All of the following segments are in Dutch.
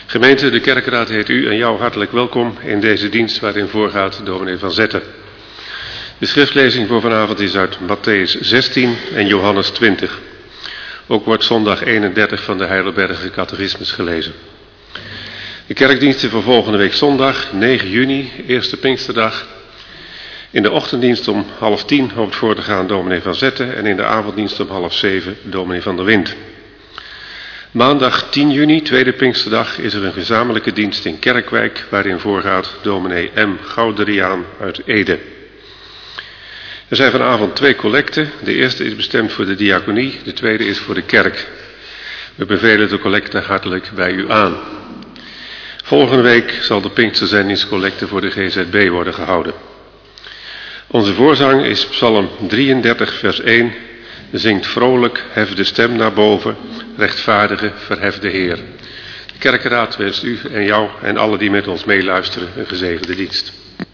Gemeente, de kerkraad heet u en jou hartelijk welkom in deze dienst waarin voorgaat dominee Van Zetten. De schriftlezing voor vanavond is uit Mattheüs 16 en Johannes 20. Ook wordt zondag 31 van de Heidelberger Catechismus gelezen. De kerkdiensten voor volgende week zondag, 9 juni, eerste Pinksterdag. In de ochtenddienst om 9:30 hoopt voor te gaan dominee Van Zetten en in de avonddienst om 6:30 dominee Van der Wind. Maandag 10 juni, tweede Pinksterdag, is er een gezamenlijke dienst in Kerkwijk waarin voorgaat dominee M. Gouderiaan uit Ede. Er zijn vanavond 2 collecten. De eerste is bestemd voor de diaconie, de tweede is voor de kerk. We bevelen de collecte hartelijk bij u aan. Volgende week zal de Pinksterzendingscollecte voor de GZB worden gehouden. Onze voorzang is Psalm 33 vers 1. Zingt vrolijk, hef de stem naar boven, rechtvaardige, verhef de Heer. De kerkenraad wenst u en jou en alle die met ons meeluisteren een gezegende dienst.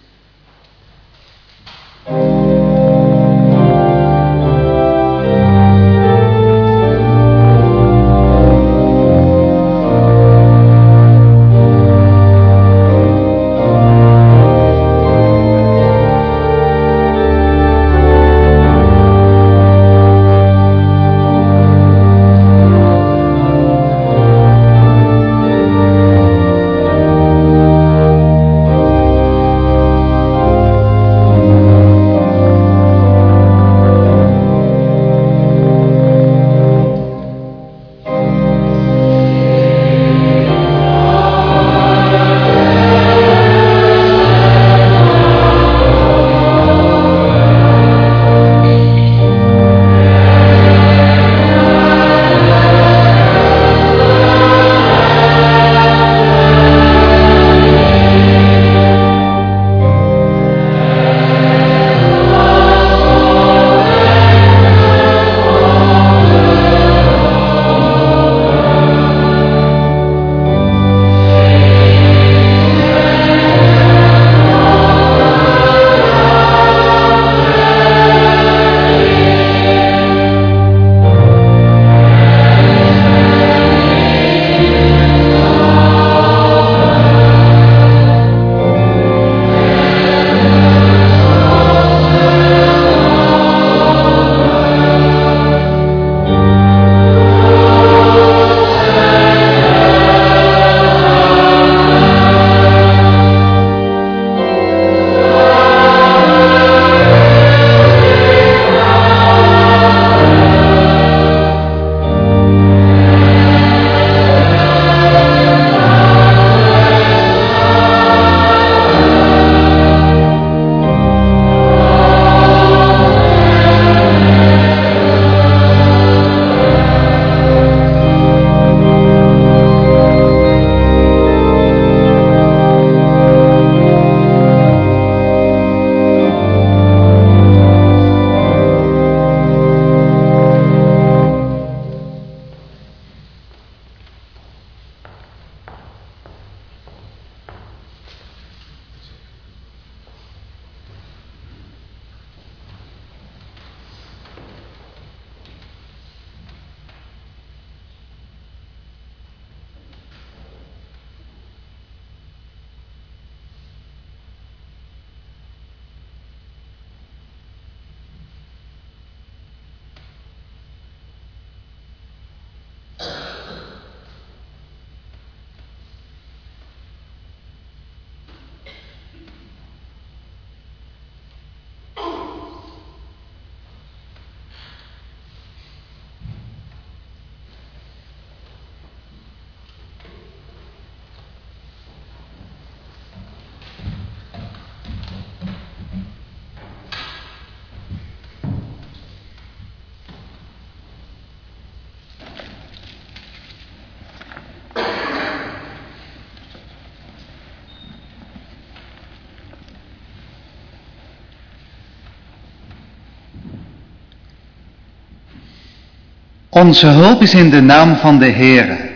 Onze hulp is in de naam van de Heere,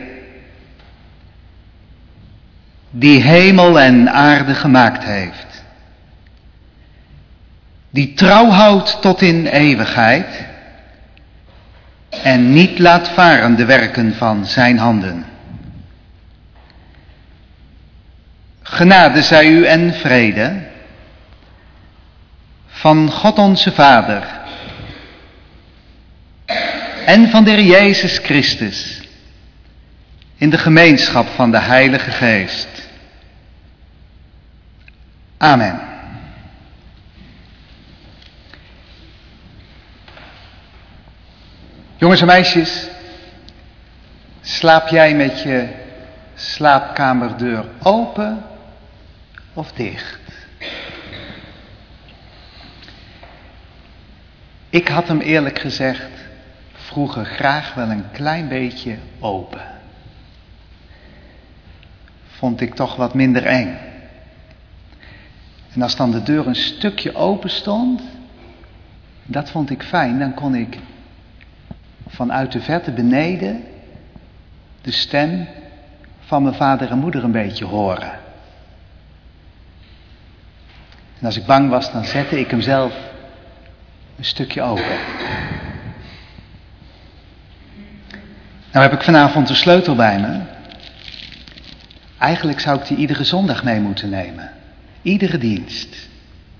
die hemel en aarde gemaakt heeft, die trouw houdt tot in eeuwigheid en niet laat varen de werken van zijn handen. Genade zij u en vrede van God onze Vader en van de Heer Jezus Christus in de gemeenschap van de Heilige Geest. Amen. Jongens en meisjes, slaap jij met je slaapkamerdeur open of dicht? Ik had hem eerlijk gezegd vroeger graag wel een klein beetje open. Vond ik toch wat minder eng. En als dan de deur een stukje open stond, dat vond ik fijn, dan kon ik vanuit de verte beneden de stem van mijn vader en moeder een beetje horen. En als ik bang was, dan zette ik hem zelf een stukje open. Nou heb ik vanavond de sleutel bij me. Eigenlijk zou ik die iedere zondag mee moeten nemen. Iedere dienst.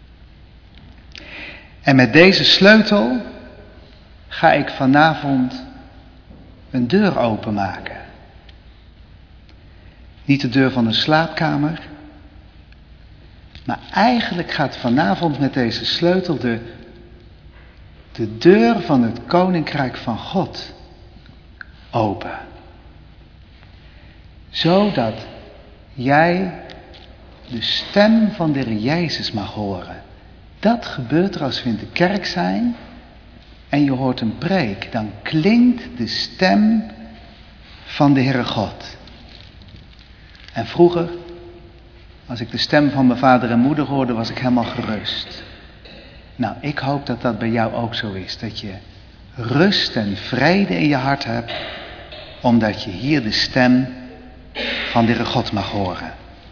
En met deze sleutel ga ik vanavond een deur openmaken. Niet de deur van een slaapkamer. Maar eigenlijk gaat vanavond met deze sleutel de deur van het Koninkrijk van God open. Zodat jij de stem van de Heer Jezus mag horen. Dat gebeurt er als we in de kerk zijn en je hoort een preek. Dan klinkt de stem van de Heere God. En vroeger, als ik de stem van mijn vader en moeder hoorde, was ik helemaal gerust. Nou, ik hoop dat dat bij jou ook zo is. Dat je rust en vrede in je hart hebt, omdat je hier de stem van de Heere God mag horen.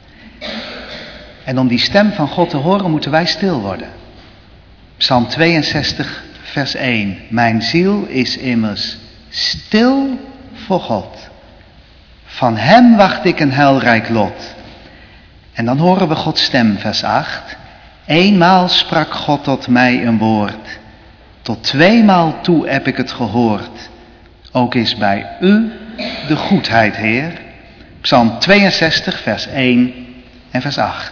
En om die stem van God te horen moeten wij stil worden. Psalm 62 vers 1. Mijn ziel is immers stil voor God. Van hem wacht ik een heilrijk lot. En dan horen we Gods stem, vers 8. Eenmaal sprak God tot mij een woord. Tot tweemaal toe heb ik het gehoord. Ook is bij u de goedheid, Heer. Psalm 62 vers 1 en vers 8.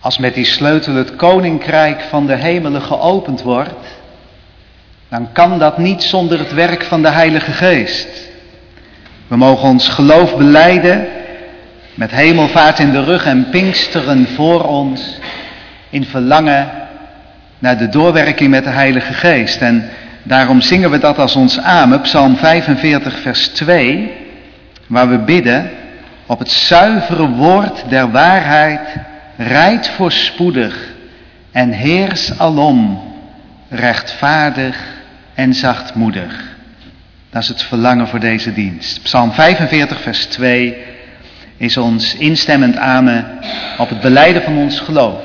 Als met die sleutel het koninkrijk van de hemelen geopend wordt, dan kan dat niet zonder het werk van de Heilige Geest. We mogen ons geloof belijden met hemelvaart in de rug en Pinksteren voor ons in verlangen naar de doorwerking met de Heilige Geest. En daarom zingen we dat als ons amen, Psalm 45 vers 2, waar we bidden: op het zuivere woord der waarheid rijd voorspoedig en heers alom, rechtvaardig en zachtmoedig. Dat is het verlangen voor deze dienst. Psalm 45 vers 2 is ons instemmend amen op het belijden van ons geloof.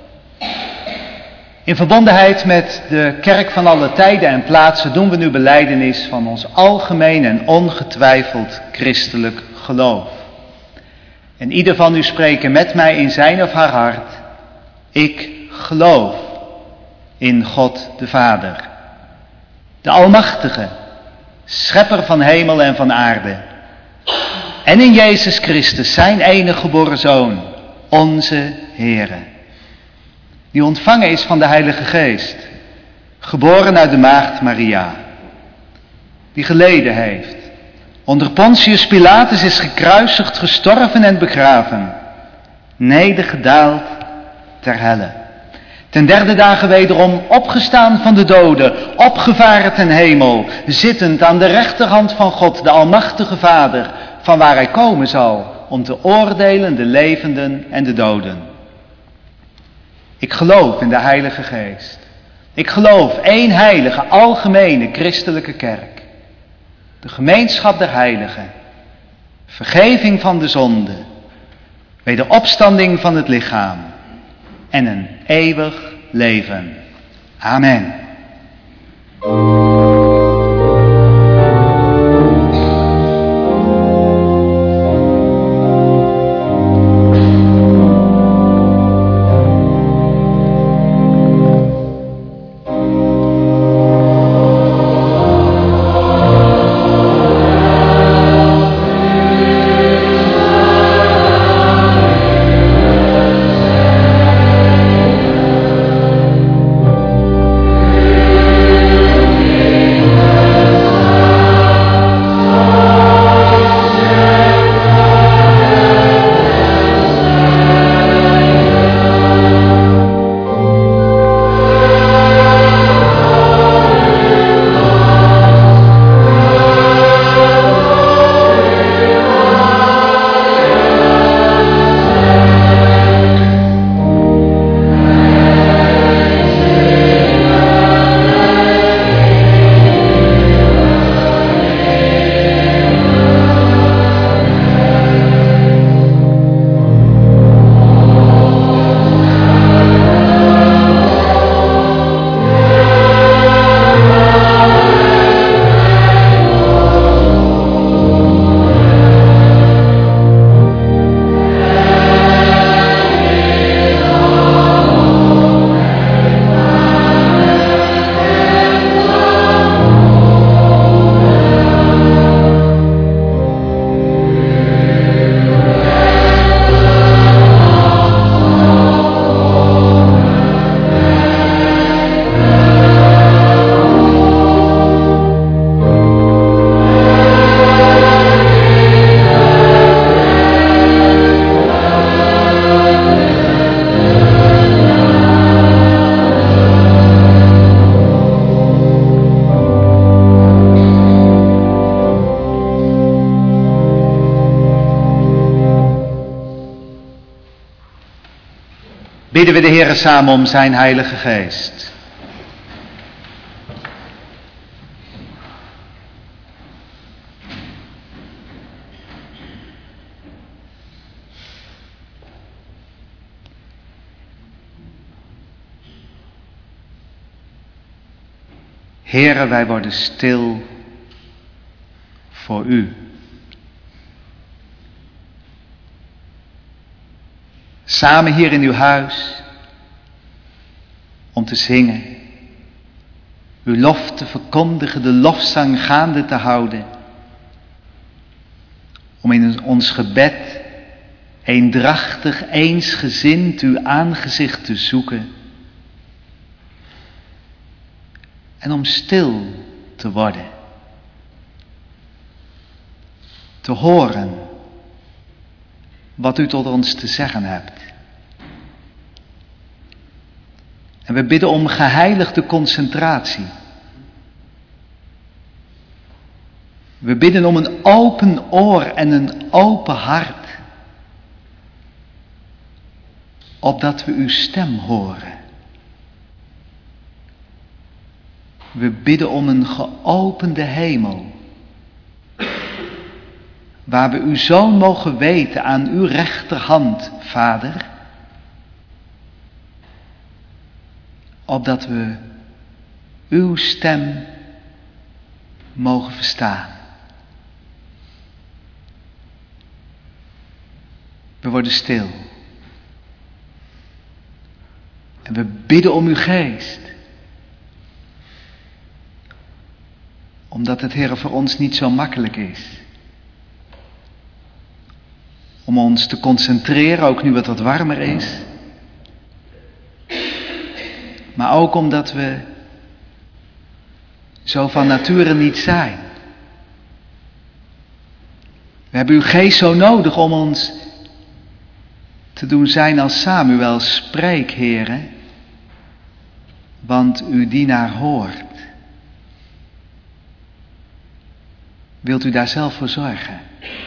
In verbondenheid met de kerk van alle tijden en plaatsen doen we nu belijdenis van ons algemeen en ongetwijfeld christelijk geloof. En ieder van u spreken met mij in zijn of haar hart: ik geloof in God de Vader, de Almachtige, Schepper van hemel en van aarde, en in Jezus Christus, zijn enige geboren Zoon, onze Heere, die ontvangen is van de Heilige Geest, geboren uit de maagd Maria, die geleden heeft, onder Pontius Pilatus is gekruisigd, gestorven en begraven, nedergedaald ter helle, ten derde dagen wederom opgestaan van de doden, opgevaren ten hemel, zittend aan de rechterhand van God, de Almachtige Vader, van waar hij komen zal om te oordelen de levenden en de doden. Ik geloof in de Heilige Geest. Ik geloof één heilige, algemene christelijke kerk. De gemeenschap der heiligen. Vergeving van de zonde. Wederopstanding van het lichaam. En een eeuwig leven. Amen. Bidden we de Heere samen om zijn Heilige Geest. Heere, wij worden stil voor u. Samen hier in uw huis, om te zingen, uw lof te verkondigen, de lofzang gaande te houden, om in ons gebed eendrachtig, eensgezind uw aangezicht te zoeken en om stil te worden, te horen wat u tot ons te zeggen hebt. En we bidden om geheiligde concentratie. We bidden om een open oor en een open hart, opdat we uw stem horen. We bidden om een geopende hemel, waar we uw Zoon mogen weten aan uw rechterhand, Vader, opdat we uw stem mogen verstaan. We worden stil. En we bidden om uw geest. Omdat het, Heere, voor ons niet zo makkelijk is om ons te concentreren, ook nu het wat warmer is. Maar ook omdat we zo van nature niet zijn. We hebben uw geest zo nodig om ons te doen zijn als Samuel. Spreek, Heere, want uw dienaar hoort. Wilt u daar zelf voor zorgen?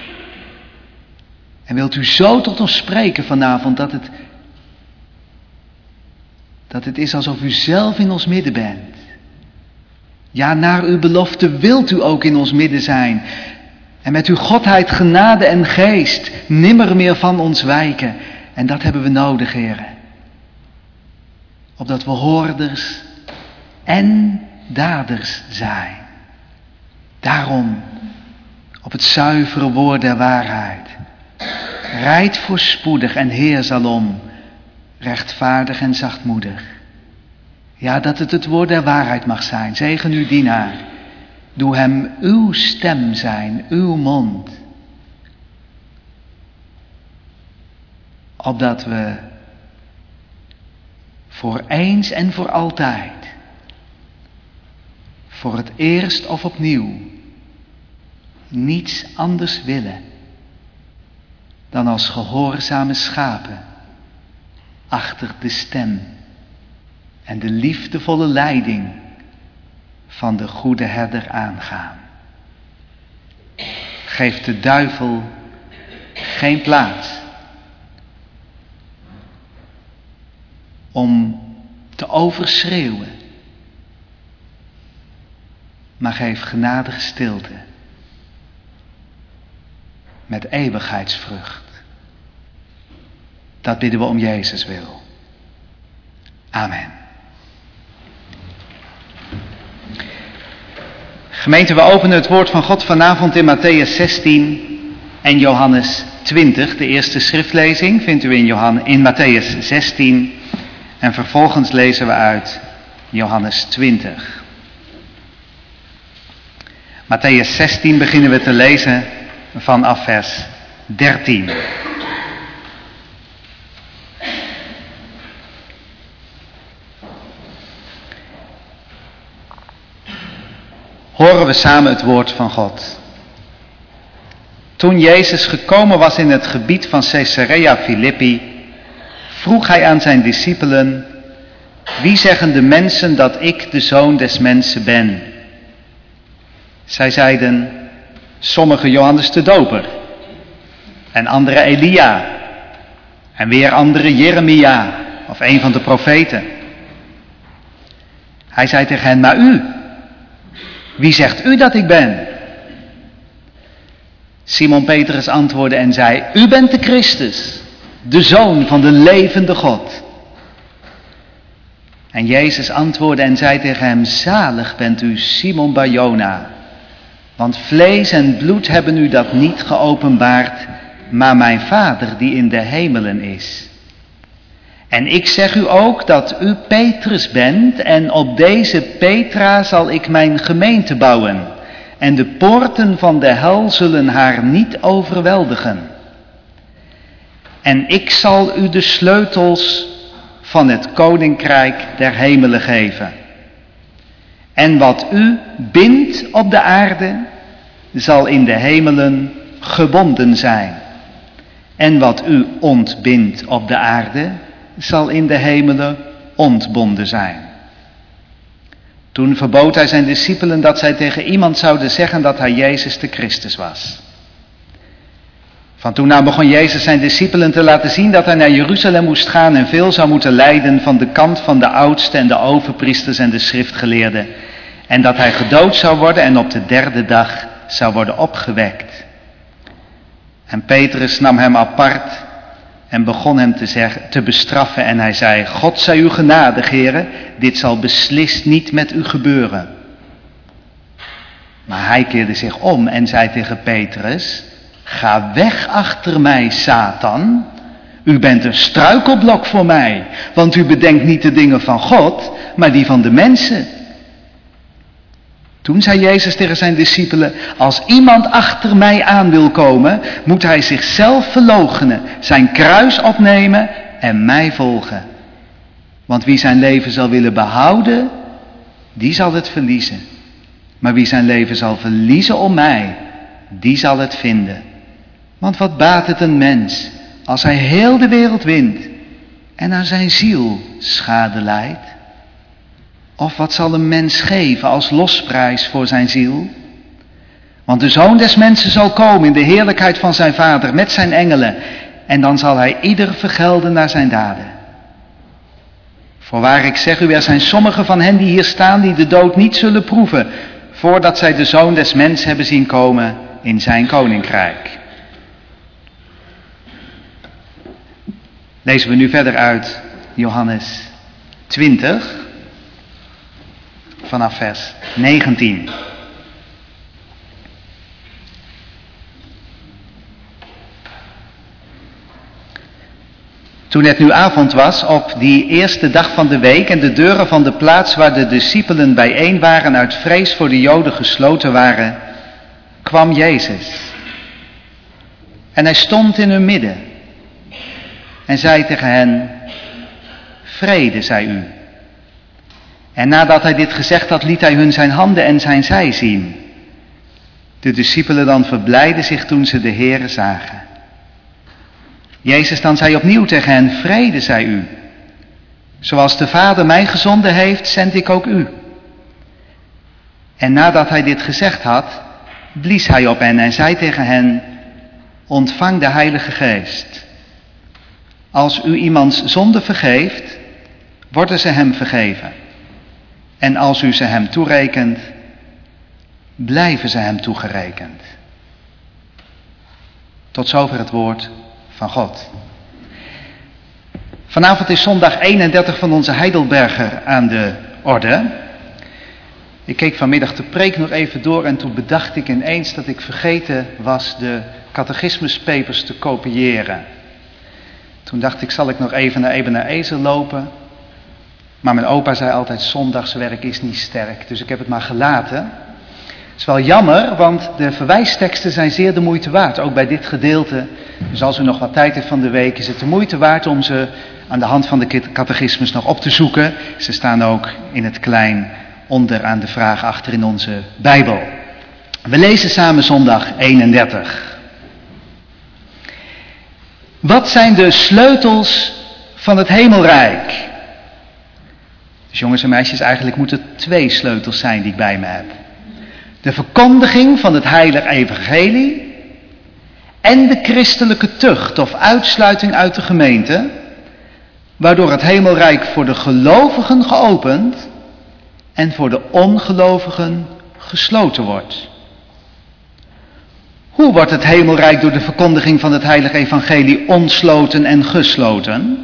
En wilt u zo tot ons spreken vanavond dat het is alsof u zelf in ons midden bent. Ja, naar uw belofte wilt u ook in ons midden zijn. En met uw godheid, genade en geest nimmer meer van ons wijken. En dat hebben we nodig, Heere. Opdat we hoorders en daders zijn. Daarom, op het zuivere woord der waarheid. Rijd voorspoedig en Heer zalom, rechtvaardig en zachtmoedig. Ja, dat het woord der waarheid mag zijn. Zegen uw dienaar. Doe hem uw stem zijn, uw mond. Opdat we voor eens en voor altijd, voor het eerst of opnieuw, niets anders willen dan als gehoorzame schapen achter de stem en de liefdevolle leiding van de goede herder aangaan. Geef de duivel geen plaats om te overschreeuwen, maar geef genadige stilte met eeuwigheidsvrucht. Dat bidden we om Jezus wil. Amen. Gemeente, we openen het woord van God vanavond in Matthäus 16 en Johannes 20. De eerste schriftlezing vindt u in Matthäus 16 en vervolgens lezen we uit Johannes 20. Matthäus 16 beginnen we te lezen vanaf vers 13. Horen we samen het woord van God. Toen Jezus gekomen was in het gebied van Caesarea Philippi, vroeg hij aan zijn discipelen: wie zeggen de mensen dat ik de Zoon des Mensen ben? Zij zeiden: sommigen Johannes de Doper, en anderen Elia, en weer anderen Jeremia, of een van de profeten. Hij zei tegen hen: maar u, wie zegt u dat ik ben? Simon Petrus antwoordde en zei: u bent de Christus, de Zoon van de levende God. En Jezus antwoordde en zei tegen hem: zalig bent u, Simon Barjona, want vlees en bloed hebben u dat niet geopenbaard, maar mijn Vader die in de hemelen is. En ik zeg u ook dat u Petrus bent, en op deze Petra zal ik mijn gemeente bouwen, en de poorten van de hel zullen haar niet overweldigen. En ik zal u de sleutels van het koninkrijk der hemelen geven. En wat u bindt op de aarde, zal in de hemelen gebonden zijn. En wat u ontbindt op de aarde, zal in de hemelen ontbonden zijn. Toen verbood hij zijn discipelen dat zij tegen iemand zouden zeggen dat hij Jezus de Christus was. Van toen aan begon Jezus zijn discipelen te laten zien dat hij naar Jeruzalem moest gaan en veel zou moeten lijden van de kant van de oudsten en de overpriesters en de schriftgeleerden. En dat hij gedood zou worden en op de derde dag zou worden opgewekt. En Petrus nam hem apart en begon hem te bestraffen en hij zei: God zij u genadig, heren, dit zal beslist niet met u gebeuren. Maar hij keerde zich om en zei tegen Petrus: Ga weg achter mij, Satan. U bent een struikelblok voor mij, want u bedenkt niet de dingen van God, maar die van de mensen. Toen zei Jezus tegen zijn discipelen: Als iemand achter mij aan wil komen, moet hij zichzelf verloochenen, zijn kruis opnemen en mij volgen. Want wie zijn leven zal willen behouden, die zal het verliezen. Maar wie zijn leven zal verliezen om mij, die zal het vinden. Want wat baat het een mens als hij heel de wereld wint en aan zijn ziel schade lijdt? Of wat zal een mens geven als losprijs voor zijn ziel? Want de Zoon des Mensen zal komen in de heerlijkheid van zijn Vader met zijn engelen. En dan zal hij ieder vergelden naar zijn daden. Voorwaar ik zeg u, er zijn sommigen van hen die hier staan die de dood niet zullen proeven, voordat zij de Zoon des Mensen hebben zien komen in zijn koninkrijk. Lezen we nu verder uit Johannes 20, vanaf vers 19. Toen het nu avond was, op die eerste dag van de week en de deuren van de plaats waar de discipelen bijeen waren uit vrees voor de Joden gesloten waren, kwam Jezus. En hij stond in hun midden en zei tegen hen: Vrede zij u. En nadat hij dit gezegd had, liet hij hun zijn handen en zijn zij zien. De discipelen dan verblijden zich toen ze de Heere zagen. Jezus dan zei opnieuw tegen hen: Vrede zij u. Zoals de Vader mij gezonden heeft, zend ik ook u. En nadat hij dit gezegd had, blies hij op hen en zei tegen hen: Ontvang de Heilige Geest. Als u iemands zonde vergeeft, worden ze hem vergeven. En als u ze hem toerekent, blijven ze hem toegerekend. Tot zover het woord van God. Vanavond is zondag 31 van onze Heidelberger aan de orde. Ik keek vanmiddag de preek nog even door en toen bedacht ik ineens dat ik vergeten was de catechismuspapers te kopiëren. Toen dacht ik, zal ik nog even naar Ebenezer Ezer lopen? Maar mijn opa zei altijd, zondagswerk is niet sterk, dus ik heb het maar gelaten. Het is wel jammer, want de verwijsteksten zijn zeer de moeite waard, ook bij dit gedeelte. Dus als u nog wat tijd heeft van de week, is het de moeite waard om ze aan de hand van de catechismus nog op te zoeken. Ze staan ook in het klein onder aan de vraag achter in onze Bijbel. We lezen samen zondag 31. Wat zijn de sleutels van het hemelrijk? Dus jongens en meisjes, eigenlijk moeten het 2 sleutels zijn die ik bij me heb. De verkondiging van het heilige evangelie en de christelijke tucht of uitsluiting uit de gemeente, waardoor het hemelrijk voor de gelovigen geopend en voor de ongelovigen gesloten wordt. Hoe wordt het hemelrijk door de verkondiging van het heilige evangelie ontsloten en gesloten?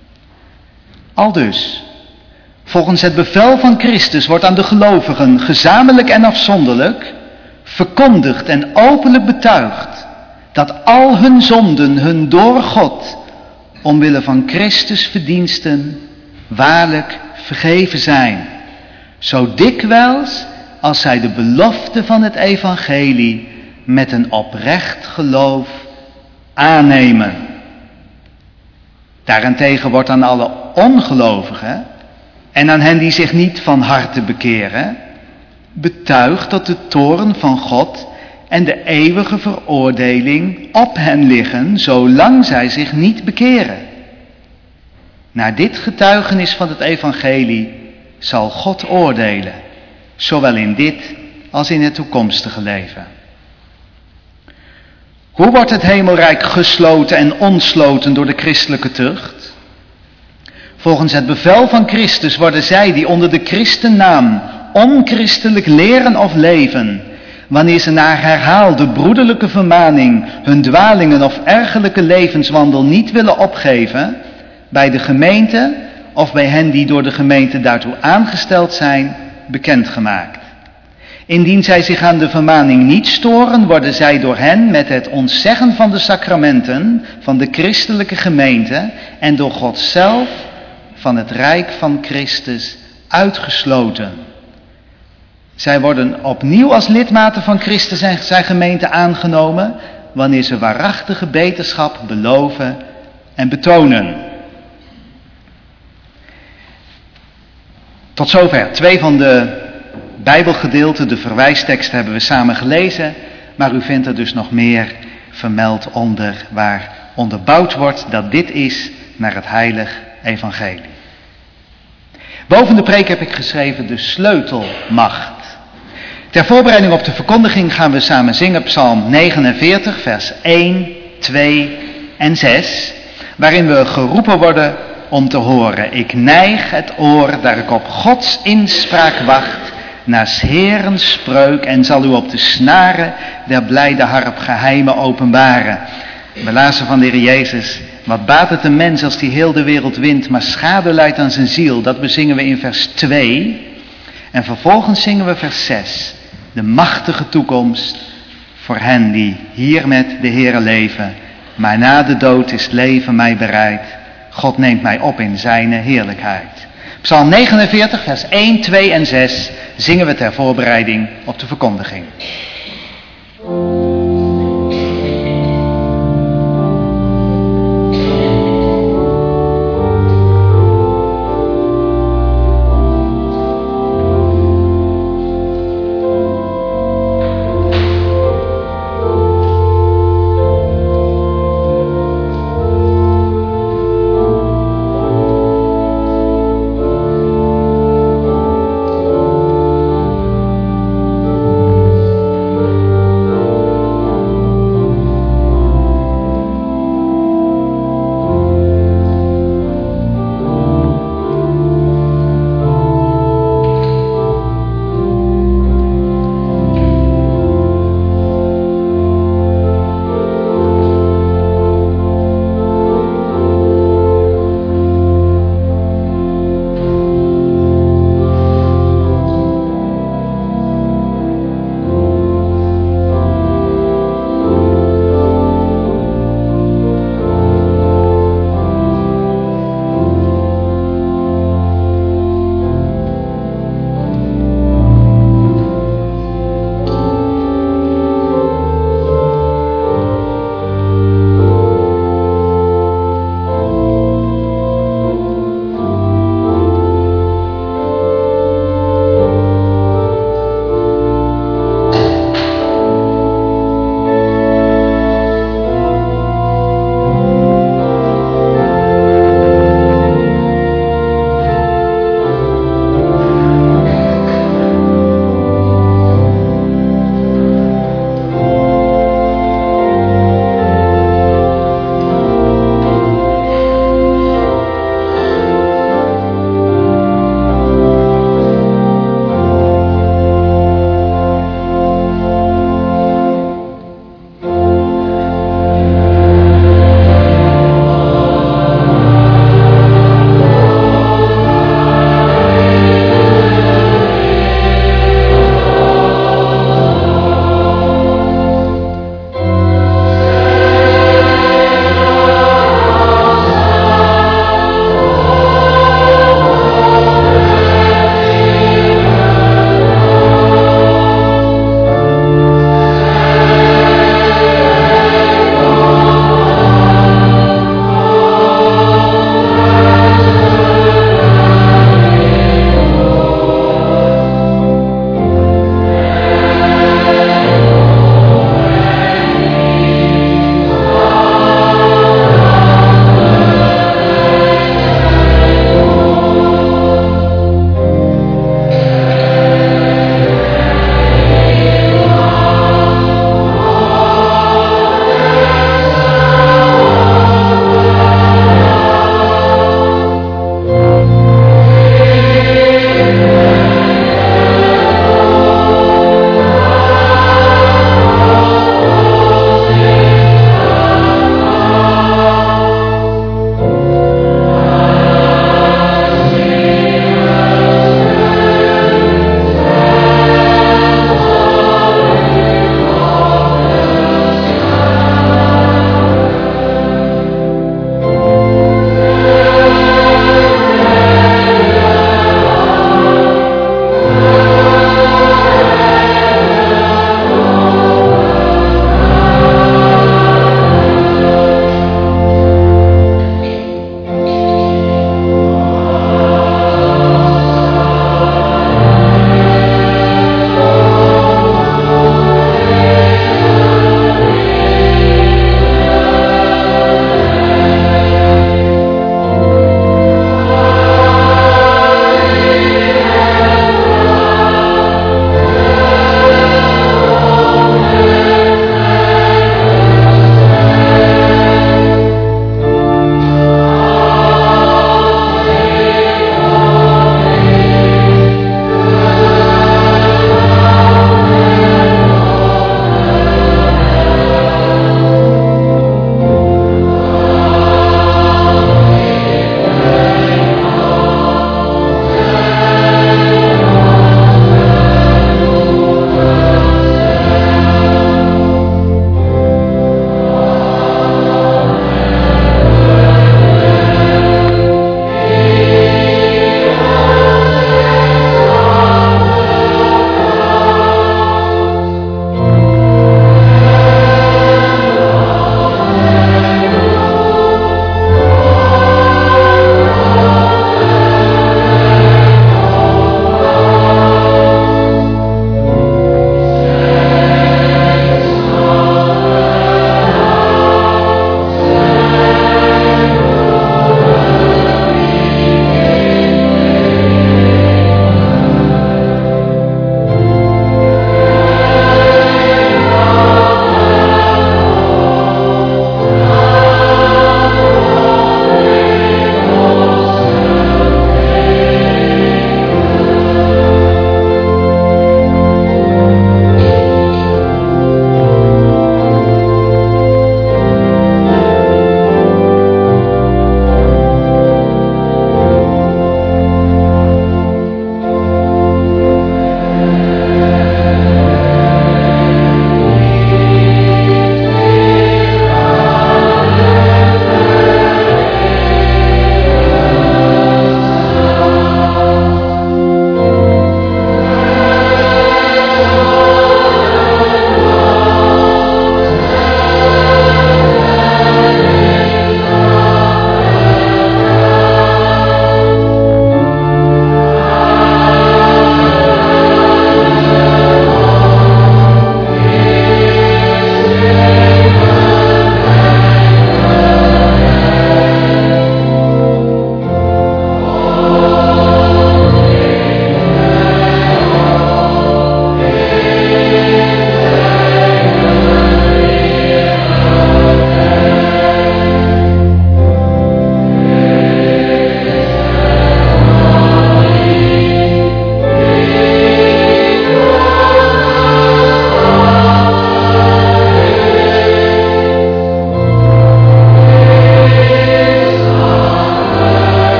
Aldus, volgens het bevel van Christus wordt aan de gelovigen gezamenlijk en afzonderlijk verkondigd en openlijk betuigd dat al hun zonden hun door God omwille van Christus verdiensten waarlijk vergeven zijn. Zo dikwijls als zij de belofte van het evangelie met een oprecht geloof aannemen. Daarentegen wordt aan alle ongelovigen en aan hen die zich niet van harte bekeren, betuigd dat de toorn van God en de eeuwige veroordeling op hen liggen, zolang zij zich niet bekeren. Naar dit getuigenis van het evangelie zal God oordelen, zowel in dit als in het toekomstige leven. Hoe wordt het hemelrijk gesloten en ontsloten door de christelijke tucht? Volgens het bevel van Christus worden zij die onder de christennaam onchristelijk leren of leven, wanneer ze naar herhaalde broederlijke vermaning hun dwalingen of ergerlijke levenswandel niet willen opgeven, bij de gemeente of bij hen die door de gemeente daartoe aangesteld zijn, bekendgemaakt. Indien zij zich aan de vermaning niet storen, worden zij door hen met het ontzeggen van de sacramenten van de christelijke gemeente en door God zelf van het rijk van Christus uitgesloten. Zij worden opnieuw als lidmaten van Christus en zijn gemeente aangenomen, wanneer ze waarachtige beterschap beloven en betonen. Tot zover 2 van de Bijbelgedeelten, de verwijsteksten hebben we samen gelezen, maar u vindt er dus nog meer vermeld onder, waar onderbouwd wordt dat dit is naar het heilig evangelie. Boven de preek heb ik geschreven de sleutelmacht. Ter voorbereiding op de verkondiging gaan we samen zingen Psalm 49, vers 1, 2 en 6, waarin we geroepen worden om te horen. Ik neig het oor, daar ik op Gods inspraak wacht, naar 's Heeren spreuk en zal u op de snaren der blijde harp geheimen openbaren. We lazen van de Heer Jezus, wat baat het een mens als die heel de wereld wint, maar schade lijdt aan zijn ziel. Dat bezingen we in vers 2. En vervolgens zingen we vers 6. De machtige toekomst voor hen die hier met de Heere leven. Maar na de dood is het leven mij bereid. God neemt mij op in zijn heerlijkheid. Psalm 49, vers 1, 2 en 6 zingen we ter voorbereiding op de verkondiging.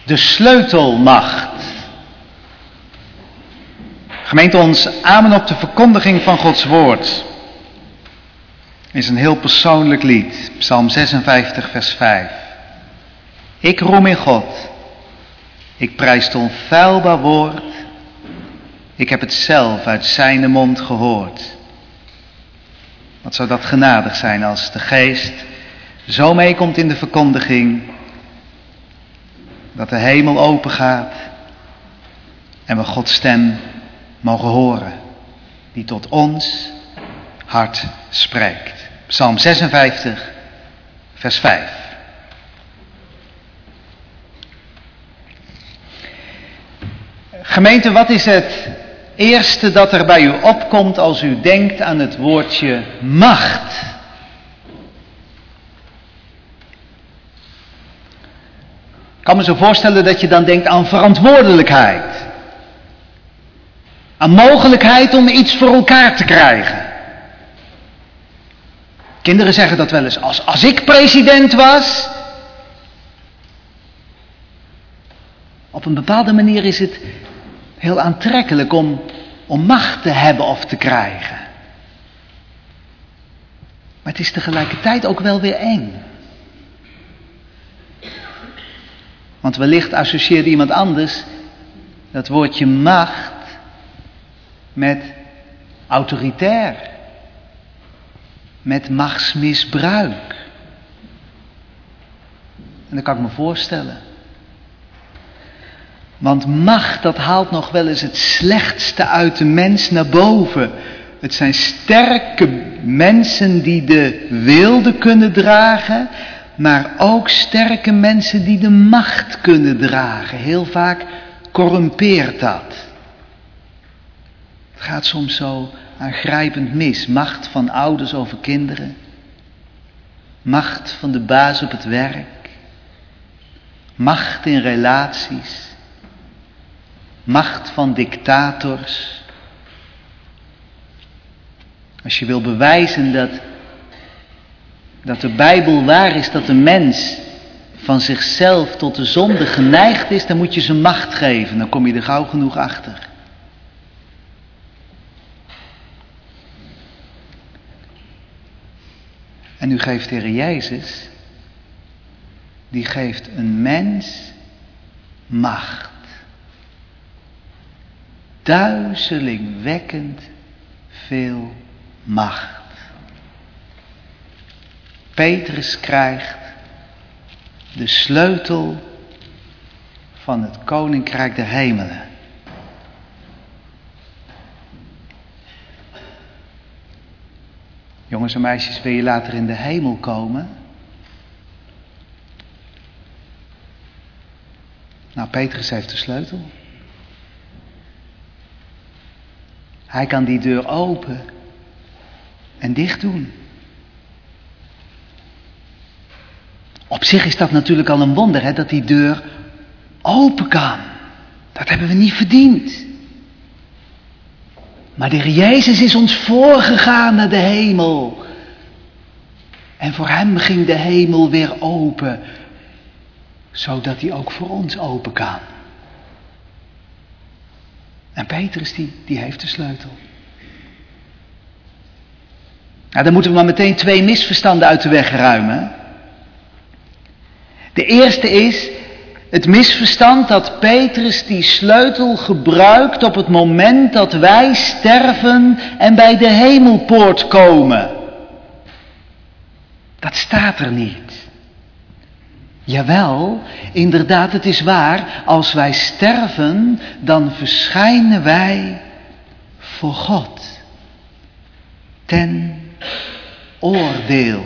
De sleutelmacht. Gemeente, ons amen op de verkondiging van Gods woord is een heel persoonlijk lied. Psalm 56 vers 5. Ik roem in God. Ik prijs het onfeilbaar woord. Ik heb het zelf uit zijn mond gehoord. Wat zou dat genadig zijn als de geest zo meekomt in de verkondiging, dat de hemel open gaat en we Gods stem mogen horen, die tot ons hart spreekt. Psalm 56, vers 5. Gemeente, wat is het eerste dat er bij u opkomt als u denkt aan het woordje macht? Ik kan me zo voorstellen dat je dan denkt aan verantwoordelijkheid. Aan mogelijkheid om iets voor elkaar te krijgen. Kinderen zeggen dat wel eens. Als ik president was. Op een bepaalde manier is het heel aantrekkelijk om macht te hebben of te krijgen. Maar het is tegelijkertijd ook wel weer eng. Want wellicht associeert iemand anders dat woordje macht met autoritair. Met machtsmisbruik. En dat kan ik me voorstellen. Want macht, dat haalt nog wel eens het slechtste uit de mens naar boven. Het zijn sterke mensen die de wilde kunnen dragen, maar ook sterke mensen die de macht kunnen dragen. Heel vaak corrumpeert dat. Het gaat soms zo aangrijpend mis. Macht van ouders over kinderen. Macht van de baas op het werk. Macht in relaties. Macht van dictators. Als je wil bewijzen dat de Bijbel waar is, dat de mens van zichzelf tot de zonde geneigd is, dan moet je ze macht geven. Dan kom je er gauw genoeg achter. En nu geeft de Heer Jezus, die geeft een mens macht. Duizelingwekkend veel macht. Petrus krijgt de sleutel van het koninkrijk der hemelen. Jongens en meisjes, wil je later in de hemel komen? Nou, Petrus heeft de sleutel. Hij kan die deur open en dicht doen. Op zich is dat natuurlijk al een wonder, hè, dat die deur open kan. Dat hebben we niet verdiend. Maar de Heer Jezus is ons voorgegaan naar de hemel. En voor hem ging de hemel weer open. Zodat hij ook voor ons open kan. En Petrus die heeft de sleutel. Nou, dan moeten we maar meteen 2 misverstanden uit de weg ruimen. De eerste is het misverstand dat Petrus die sleutel gebruikt op het moment dat wij sterven en bij de hemelpoort komen. Dat staat er niet. Jawel, inderdaad, het is waar. Als wij sterven, dan verschijnen wij voor God. Ten oordeel.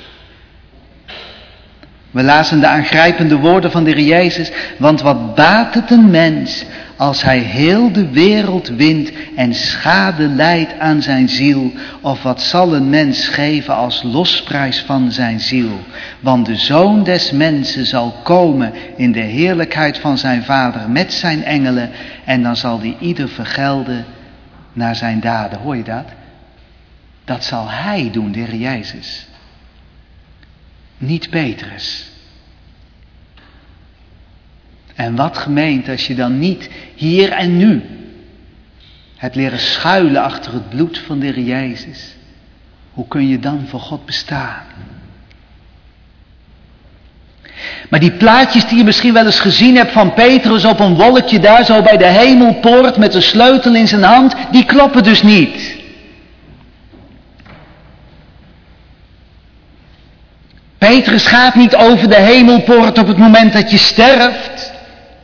We lazen de aangrijpende woorden van de Heer Jezus. Want wat baat het een mens als hij heel de wereld wint en schade lijdt aan zijn ziel? Of wat zal een mens geven als losprijs van zijn ziel? Want de Zoon des Mensen zal komen in de heerlijkheid van zijn Vader met zijn engelen. En dan zal die ieder vergelden naar zijn daden. Hoor je dat? Dat zal hij doen, de Heer Jezus. Niet Petrus. En wat gemeente als je dan niet hier en nu hebt leren schuilen achter het bloed van de Heer Jezus. Hoe kun je dan voor God bestaan? Maar die plaatjes die je misschien wel eens gezien hebt van Petrus op een wolkje daar zo bij de hemelpoort met een sleutel in zijn hand, die kloppen dus niet. Petrus gaat niet over de hemelpoort op het moment dat je sterft.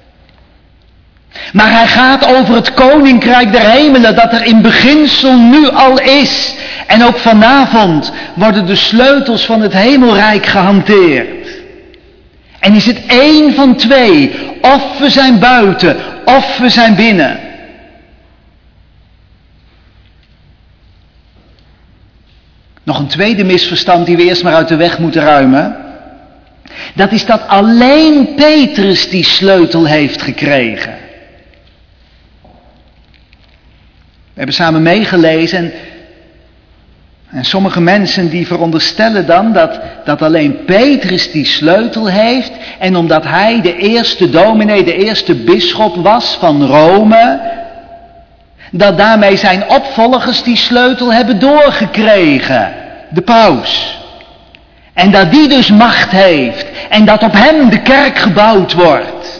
Maar hij gaat over het koninkrijk der hemelen dat er in beginsel nu al is. En ook vanavond worden de sleutels van het hemelrijk gehanteerd. En is het één van twee. Of we zijn buiten, of we zijn binnen. Nog een tweede misverstand die we eerst maar uit de weg moeten ruimen. Dat is dat alleen Petrus die sleutel heeft gekregen. We hebben samen meegelezen en sommige mensen die veronderstellen dan dat alleen Petrus die sleutel heeft. En omdat hij de eerste dominee, de eerste bisschop was van Rome, dat daarmee zijn opvolgers die sleutel hebben doorgekregen. De paus. En dat die dus macht heeft. En dat op hem de kerk gebouwd wordt.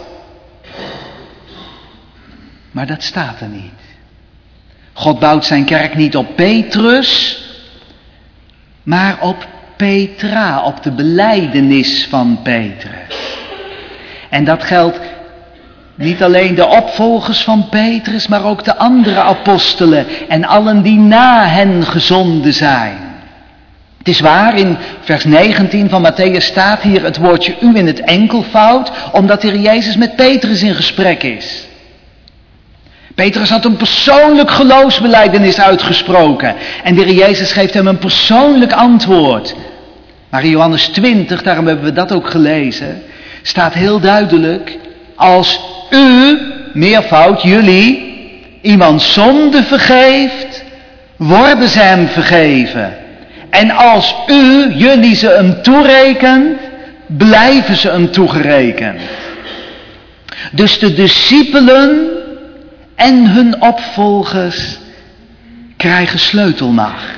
Maar dat staat er niet. God bouwt zijn kerk niet op Petrus, maar op Petra, op de belijdenis van Petrus. En dat geldt niet alleen de opvolgers van Petrus, maar ook de andere apostelen en allen die na hen gezonden zijn. Het is waar, in vers 19 van Mattheüs staat hier het woordje u in het enkelvoud, omdat de Heer Jezus met Petrus in gesprek is. Petrus had een persoonlijk geloofsbelijdenis uitgesproken en de Heer Jezus geeft hem een persoonlijk antwoord. Maar in Johannes 20, daarom hebben we dat ook gelezen, staat heel duidelijk: als u, meervoud, jullie, iemand zonde vergeeft, worden ze hem vergeven. En als u, jullie ze hem toerekent, blijven ze hem toegerekend. Dus de discipelen en hun opvolgers krijgen sleutelmacht.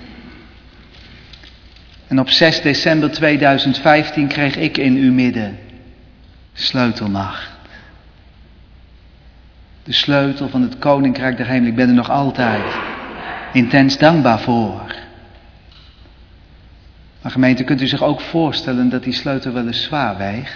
En op 6 december 2015 kreeg ik in uw midden sleutelmacht. De sleutel van het koninkrijk der hemelen. Ik ben er nog altijd intens dankbaar voor. Maar gemeente, kunt u zich ook voorstellen dat die sleutel wel eens zwaar weegt?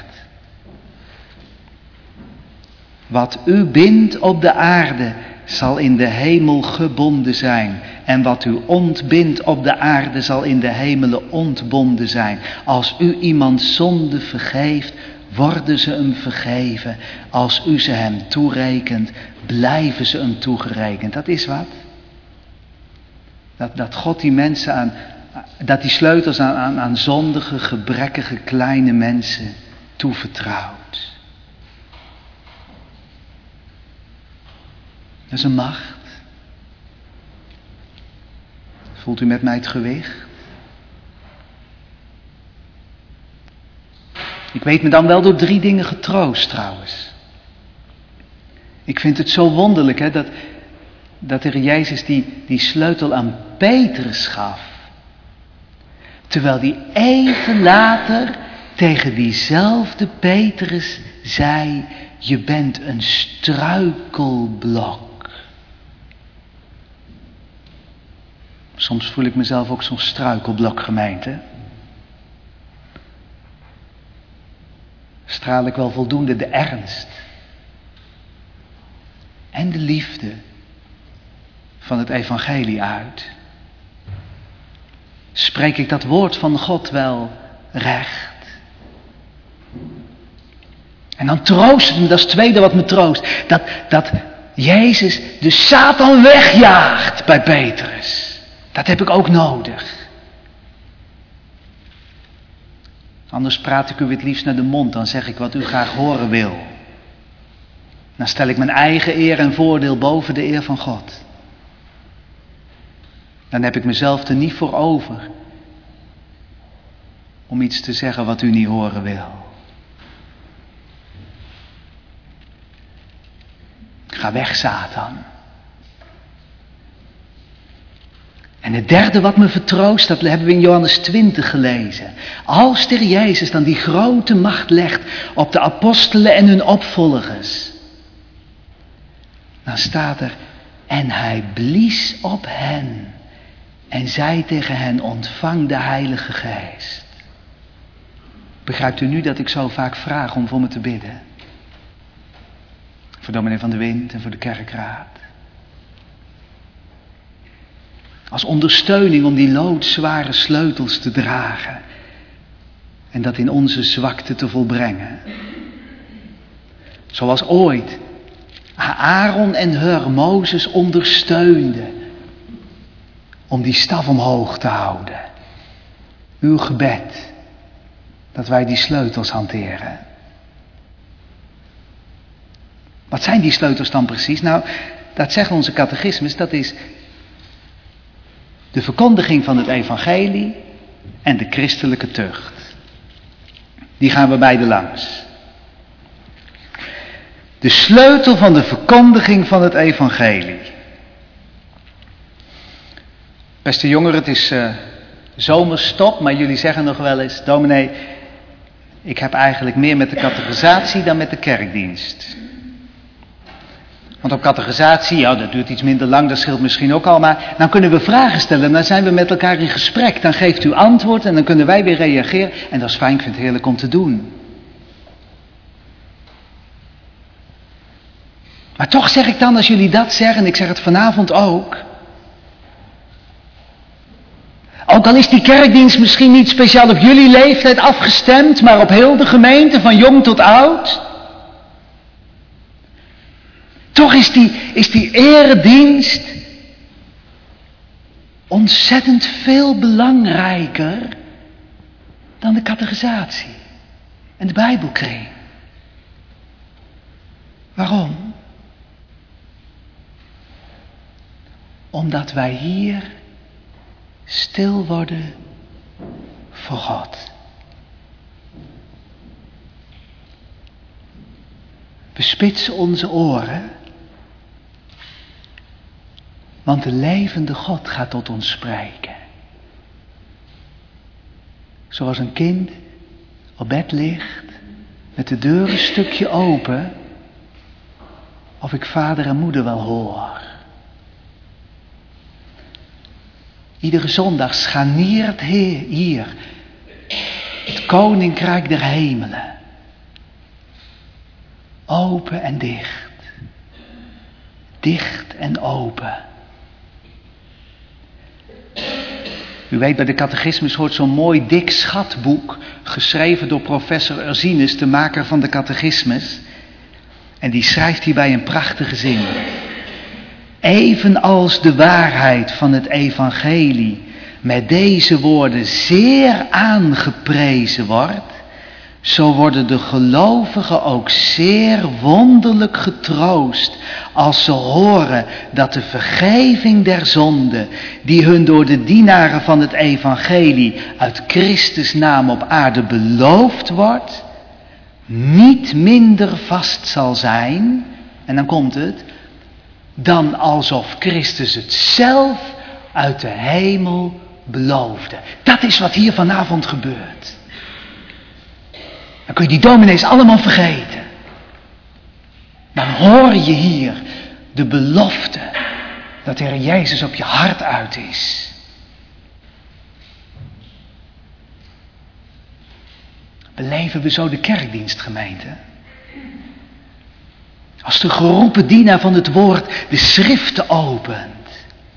Wat u bindt op de aarde zal in de hemel gebonden zijn. En wat u ontbindt op de aarde zal in de hemelen ontbonden zijn. Als u iemand zonde vergeeft, worden ze hem vergeven. Als u ze hem toerekent, blijven ze hem toegerekend. Dat is wat. Dat God die mensen dat die sleutels aan zondige, gebrekkige, kleine mensen toevertrouwt. Dat is een macht. Voelt u met mij het gewicht? Ik weet me dan wel door 3 dingen getroost trouwens. Ik vind het zo wonderlijk hè, dat de Heer Jezus die sleutel aan Petrus gaf. Terwijl die even later tegen diezelfde Petrus zei: je bent een struikelblok. Soms voel ik mezelf ook zo'n struikelblok, gemeente. Straal ik wel voldoende de ernst en de liefde van het evangelie uit? Spreek ik dat woord van God wel recht? En dan troost het me, dat is het tweede wat me troost, dat Jezus de Satan wegjaagt bij Petrus. Dat heb ik ook nodig. Anders praat ik u het liefst naar de mond, dan zeg ik wat u graag horen wil. Dan stel ik mijn eigen eer en voordeel boven de eer van God. Dan heb ik mezelf er niet voor over om iets te zeggen wat u niet horen wil. Ga weg, Satan. En het derde wat me vertroost, dat hebben we in Johannes 20 gelezen. Als de Heer Jezus dan die grote macht legt op de apostelen en hun opvolgers. Dan staat er, en hij blies op hen en zei tegen hen, ontvang de Heilige Geest. Begrijpt u nu dat ik zo vaak vraag om voor me te bidden? Voor dominee Van der Wind en voor de kerkraad. Als ondersteuning om die loodzware sleutels te dragen. En dat in onze zwakte te volbrengen. Zoals ooit Aaron en Hur Mozes ondersteunden. Om die staf omhoog te houden. Uw gebed. Dat wij die sleutels hanteren. Wat zijn die sleutels dan precies? Nou, dat zegt onze catechismus, dat is de verkondiging van het evangelie en de christelijke tucht. Die gaan we beide langs. De sleutel van de verkondiging van het evangelie. Beste jongeren, het is zomerstop, maar jullie zeggen nog wel eens, dominee, ik heb eigenlijk meer met de catechisatie dan met de kerkdienst. Want op catechisatie, ja, dat duurt iets minder lang, dat scheelt misschien ook al, maar dan kunnen we vragen stellen, dan zijn we met elkaar in gesprek, dan geeft u antwoord en dan kunnen wij weer reageren en dat is fijn, ik vind het heerlijk om te doen. Maar toch zeg ik dan, als jullie dat zeggen, en ik zeg het vanavond ook al is die kerkdienst misschien niet speciaal op jullie leeftijd afgestemd, maar op heel de gemeente, van jong tot oud. Toch is die eredienst ontzettend veel belangrijker dan de catechisatie en de Bijbelkring. Waarom? Omdat wij hier stil worden voor God. We spitsen onze oren, want de levende God gaat tot ons spreken. Zoals een kind op bed ligt, met de deur een stukje open, of ik vader en moeder wel hoor. Iedere zondag scharniert hier het koninkrijk der hemelen. Open en dicht. Dicht en open. U weet, bij de catechismus hoort zo'n mooi dik schatboek, geschreven door professor Ursinus, de maker van de catechismus. En die schrijft hierbij een prachtige zin. Evenals de waarheid van het evangelie met deze woorden zeer aangeprezen wordt, zo worden de gelovigen ook zeer wonderlijk getroost als ze horen dat de vergeving der zonde, die hun door de dienaren van het evangelie uit Christus naam op aarde beloofd wordt, niet minder vast zal zijn, en dan komt het, dan alsof Christus het zelf uit de hemel beloofde. Dat is wat hier vanavond gebeurt. Dan kun je die dominees allemaal vergeten. Dan hoor je hier de belofte dat de Heer Jezus op je hart uit is. Beleven we zo de kerkdienstgemeente? Als de geroepen dienaar van het woord de schriften opent.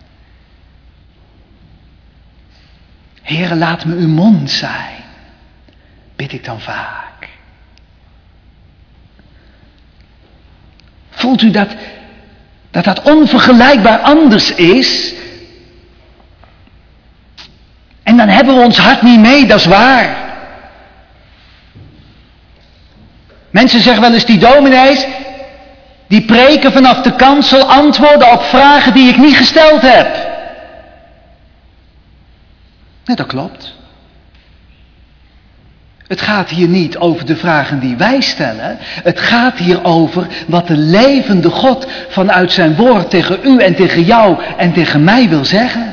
Heere, laat me uw mond zijn, bid ik dan vaak. Voelt u dat onvergelijkbaar anders is? En dan hebben we ons hart niet mee, dat is waar. Mensen zeggen wel eens, die dominees, die preken vanaf de kansel antwoorden op vragen die ik niet gesteld heb. Ja, dat klopt. Het gaat hier niet over de vragen die wij stellen. Het gaat hier over wat de levende God vanuit zijn woord tegen u en tegen jou en tegen mij wil zeggen.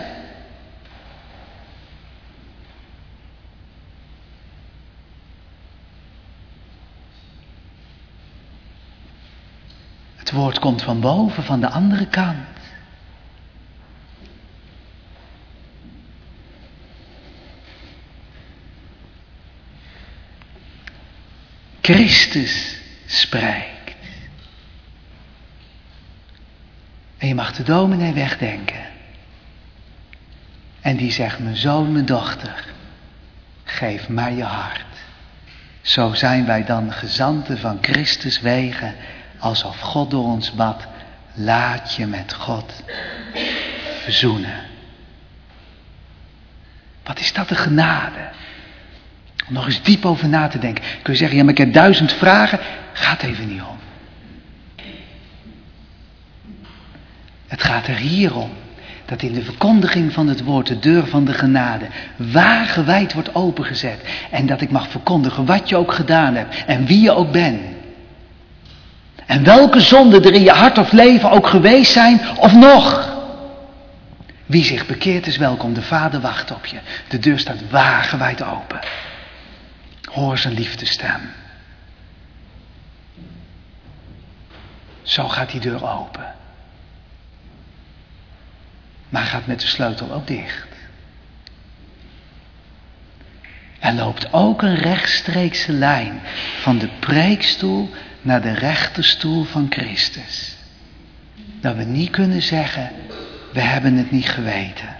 Het woord komt van boven, van de andere kant. Christus spreekt. En je mag de dominee wegdenken. En die zegt, mijn zoon, mijn dochter, geef mij je hart. Zo zijn wij dan gezanten van Christus wegen, alsof God door ons bad, laat je met God verzoenen. Wat is dat een genade? Om nog eens diep over na te denken. Kun je zeggen, ja, maar ik heb 1000 vragen. Gaat even niet om. Het gaat er hier om. Dat in de verkondiging van het woord de deur van de genade wagenwijd wordt opengezet. En dat ik mag verkondigen wat je ook gedaan hebt. En wie je ook bent. En welke zonden er in je hart of leven ook geweest zijn of nog. Wie zich bekeert is welkom. De Vader wacht op je. De deur staat wagenwijd open. Hoor zijn liefdesstem. Zo gaat die deur open. Maar gaat met de sleutel ook dicht. Er loopt ook een rechtstreekse lijn van de preekstoel naar de rechterstoel van Christus. Dat we niet kunnen zeggen, we hebben het niet geweten.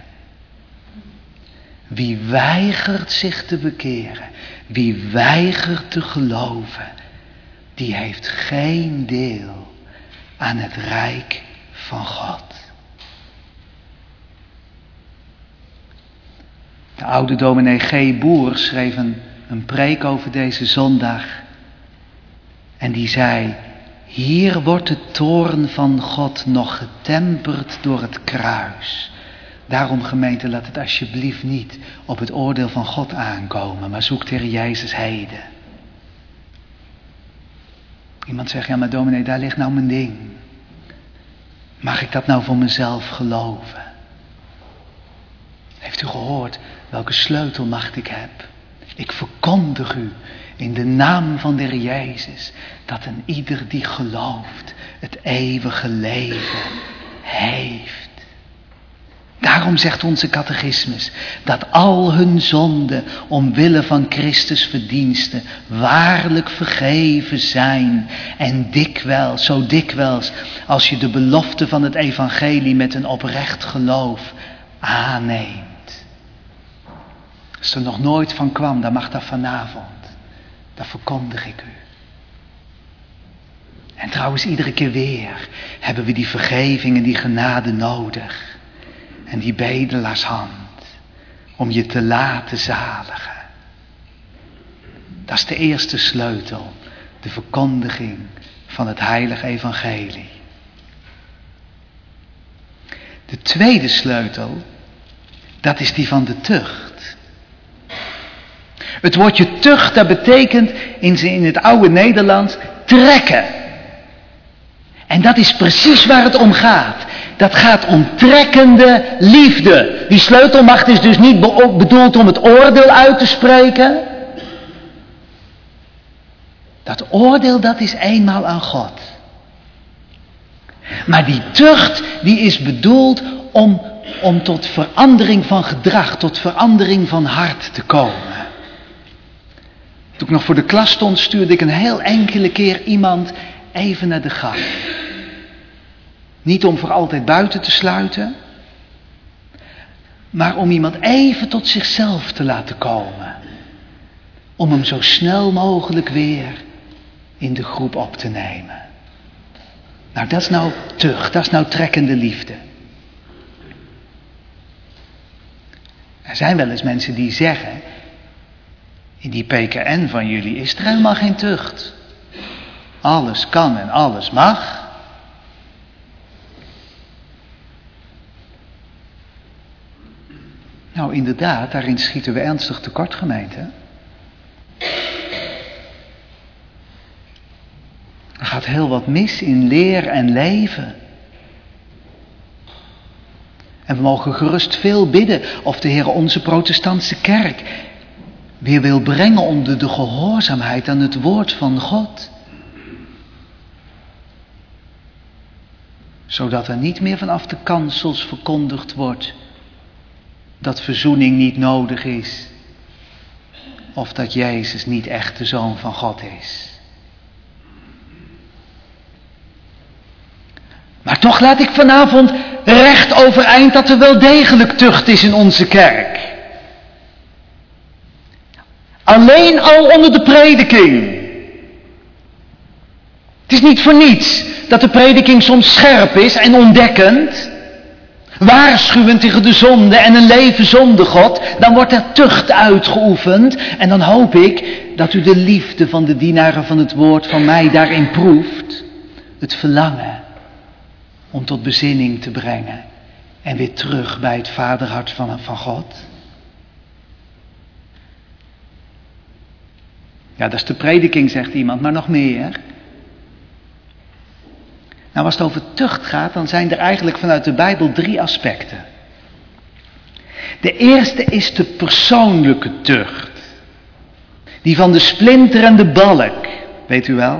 Wie weigert zich te bekeren, wie weigert te geloven, die heeft geen deel aan het rijk van God. De oude dominee G. Boer schreef een preek over deze zondag. En die zei, hier wordt de toorn van God nog getemperd door het kruis. Daarom gemeente, laat het alsjeblieft niet op het oordeel van God aankomen, maar zoek de Heer Jezus heden. Iemand zegt, ja maar dominee, daar ligt nou mijn ding. Mag ik dat nou voor mezelf geloven? Heeft u gehoord welke sleutelmacht ik heb? Ik verkondig u in de naam van de Heer Jezus dat een ieder die gelooft het eeuwige leven heeft. Daarom zegt onze catechismus dat al hun zonden omwille van Christus verdiensten waarlijk vergeven zijn. En dikwijls, zo dikwijls, als je de belofte van het evangelie met een oprecht geloof aanneemt. Als er nog nooit van kwam, dan mag dat vanavond. Dat verkondig ik u. En trouwens, iedere keer weer hebben we die vergeving en die genade nodig. En die bedelaarshand om je te laten zaligen. Dat is de eerste sleutel. De verkondiging van het heilige evangelie. De tweede sleutel, dat is die van de tucht. Het woordje tucht, dat betekent in het oude Nederlands trekken. En dat is precies waar het om gaat. Dat gaat om trekkende liefde. Die sleutelmacht is dus niet bedoeld om het oordeel uit te spreken. Dat oordeel, dat is eenmaal aan God. Maar die tucht, die is bedoeld om tot verandering van gedrag, tot verandering van hart te komen. Toen ik nog voor de klas stond, stuurde ik een heel enkele keer iemand even naar de gang. Niet om voor altijd buiten te sluiten, maar om iemand even tot zichzelf te laten komen. Om hem zo snel mogelijk weer in de groep op te nemen. Nou, dat is nou tucht, dat is nou trekkende liefde. Er zijn wel eens mensen die zeggen, in die PKN van jullie is er helemaal geen tucht. Alles kan en alles mag. Nou inderdaad, daarin schieten we ernstig tekort, gemeente. gaat heel wat mis in leer en leven. En we mogen gerust veel bidden of de Heer onze protestantse kerk weer wil brengen onder de gehoorzaamheid aan het woord van God. Zodat er niet meer vanaf de kansels verkondigd wordt dat verzoening niet nodig is. Of dat Jezus niet echt de Zoon van God is. Maar toch laat ik vanavond recht overeind dat er wel degelijk tucht is in onze kerk. Alleen al onder de prediking. Het is niet voor niets dat de prediking soms scherp is en ontdekkend. Waarschuwend tegen de zonde en een leven zonder God. Dan wordt er tucht uitgeoefend. En dan hoop ik dat u de liefde van de dienaren van het woord van mij daarin proeft. Het verlangen om tot bezinning te brengen. En weer terug bij het vaderhart van God. Ja, dat is de prediking, zegt iemand, maar nog meer. Nou, als het over tucht gaat, dan zijn er eigenlijk vanuit de Bijbel 3 aspecten. De eerste is de persoonlijke tucht. Die van de splinter en de balk, weet u wel.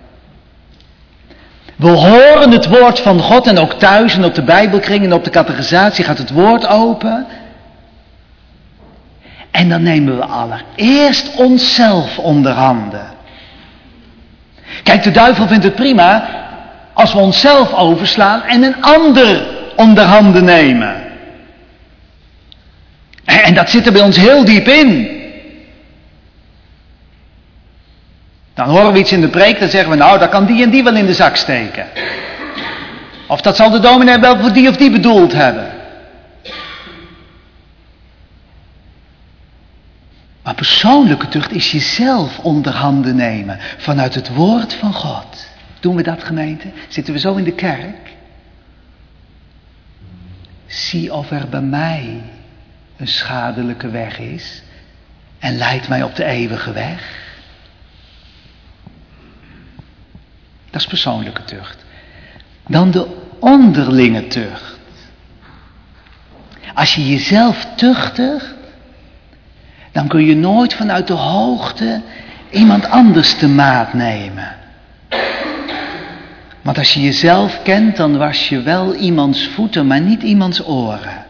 We horen het woord van God en ook thuis en op de Bijbelkring en op de catechisatie gaat het woord open. En dan nemen we allereerst onszelf onder handen. Kijk, de duivel vindt het prima als we onszelf overslaan en een ander onder handen nemen. En dat zit er bij ons heel diep in. Dan horen we iets in de preek, dan zeggen we, nou, dat kan die en die wel in de zak steken. Of dat zal de dominee wel voor die of die bedoeld hebben. Maar persoonlijke tucht is jezelf onder handen nemen vanuit het woord van God. Doen we dat, gemeente? Zitten we zo in de kerk? Zie of er bij mij een schadelijke weg is en leid mij op de eeuwige weg. Dat is persoonlijke tucht. Dan de onderlinge tucht. Als je jezelf tuchtigt, dan kun je nooit vanuit de hoogte iemand anders te maat nemen. Want als je jezelf kent, dan was je wel iemands voeten, maar niet iemands oren.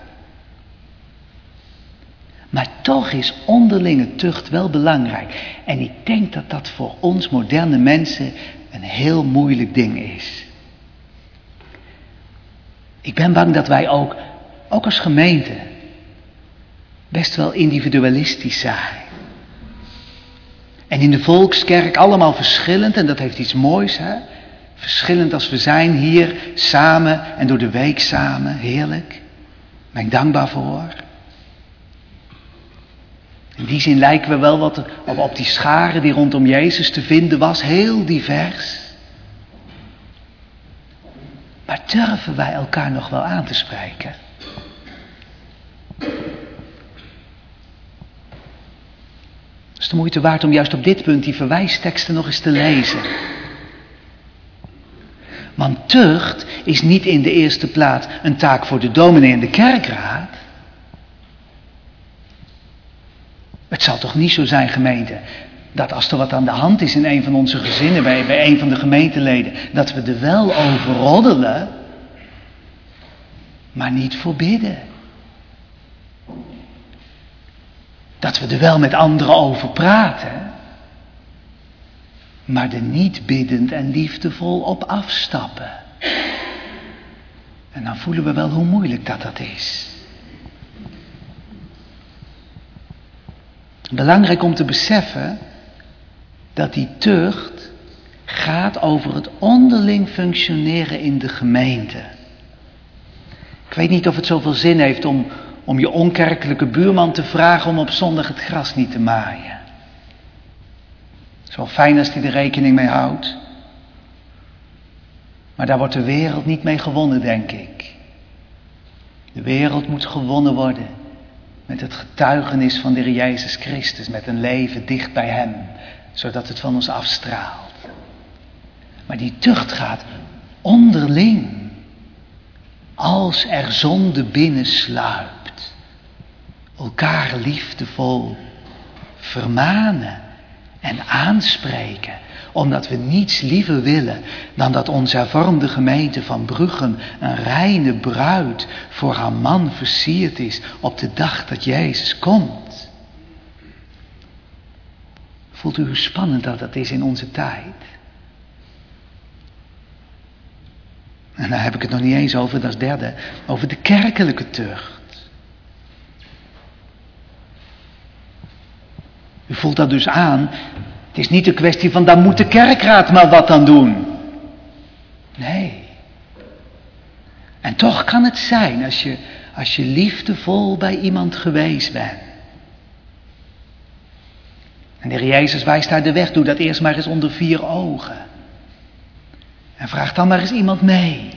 Maar toch is onderlinge tucht wel belangrijk. En ik denk dat dat voor ons moderne mensen een heel moeilijk ding is. Ik ben bang dat wij ook als gemeente, best wel individualistisch zijn. En in de volkskerk allemaal verschillend, en dat heeft iets moois, hè? Verschillend als we zijn hier samen en door de week samen, heerlijk. Daar ben ik dankbaar voor. In die zin lijken we wel wat op die schare die rondom Jezus te vinden was, heel divers. Maar durven wij elkaar nog wel aan te spreken? Het is de moeite waard om juist op dit punt die verwijsteksten nog eens te lezen. Want tucht is niet in de eerste plaats een taak voor de dominee en de kerkraad. Het zal toch niet zo zijn, gemeente, dat als er wat aan de hand is in een van onze gezinnen, bij een van de gemeenteleden, dat we er wel over roddelen, maar niet voor bidden. Dat we er wel met anderen over praten, maar er niet biddend en liefdevol op afstappen. En dan voelen we wel hoe moeilijk dat is. Belangrijk om te beseffen dat die tucht gaat over het onderling functioneren in de gemeente. Ik weet niet of het zoveel zin heeft om je onkerkelijke buurman te vragen om op zondag het gras niet te maaien. Het is wel fijn als hij er rekening mee houdt. Maar daar wordt de wereld niet mee gewonnen, denk ik. De wereld moet gewonnen worden met het getuigenis van de Heer Jezus Christus, met een leven dicht bij Hem, zodat het van ons afstraalt. Maar die tucht gaat onderling. Als er zonde binnensluipt. Elkaar liefdevol vermanen en aanspreken. Omdat we niets liever willen dan dat onze hervormde gemeente van Bruggen een reine bruid voor haar man versierd is op de dag dat Jezus komt. Voelt u hoe spannend dat is in onze tijd? En daar heb ik het nog niet eens over, dat is derde, over de kerkelijke tucht. U voelt dat dus aan. Het is niet een kwestie van, dan moet de kerkraad maar wat aan doen. Nee. En toch kan het zijn, als je liefdevol bij iemand geweest bent. En de Heer Jezus wijst daar de weg, doe dat eerst maar eens onder 4 ogen. En vraag dan maar eens iemand mee.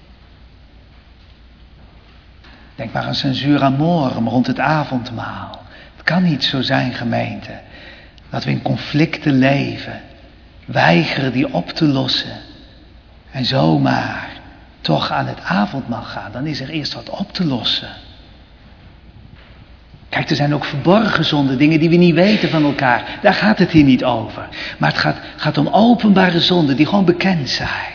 Denk maar aan sensuur amorum rond het avondmaal. Het kan niet zo zijn, gemeente, dat we in conflicten leven, weigeren die op te lossen en zomaar toch aan het avondmaal gaan. Dan is er eerst wat op te lossen. Kijk, er zijn ook verborgen zonden, dingen die we niet weten van elkaar. Daar gaat het hier niet over. Maar het gaat om openbare zonden die gewoon bekend zijn.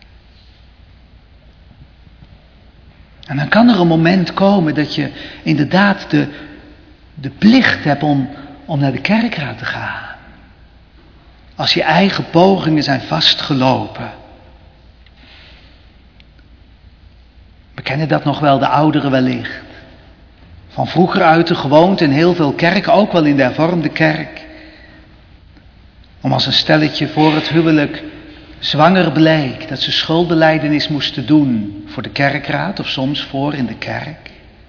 En dan kan er een moment komen dat je inderdaad de plicht hebt om naar de kerkraad te gaan. Als je eigen pogingen zijn vastgelopen. We kennen dat nog wel, de ouderen wellicht. Van vroeger uit de gewoonte in heel veel kerken, ook wel in de hervormde kerk. Om als een stelletje voor het huwelijk zwanger bleek dat ze schuldbelijdenis moesten doen voor de kerkraad of soms voor in de kerk.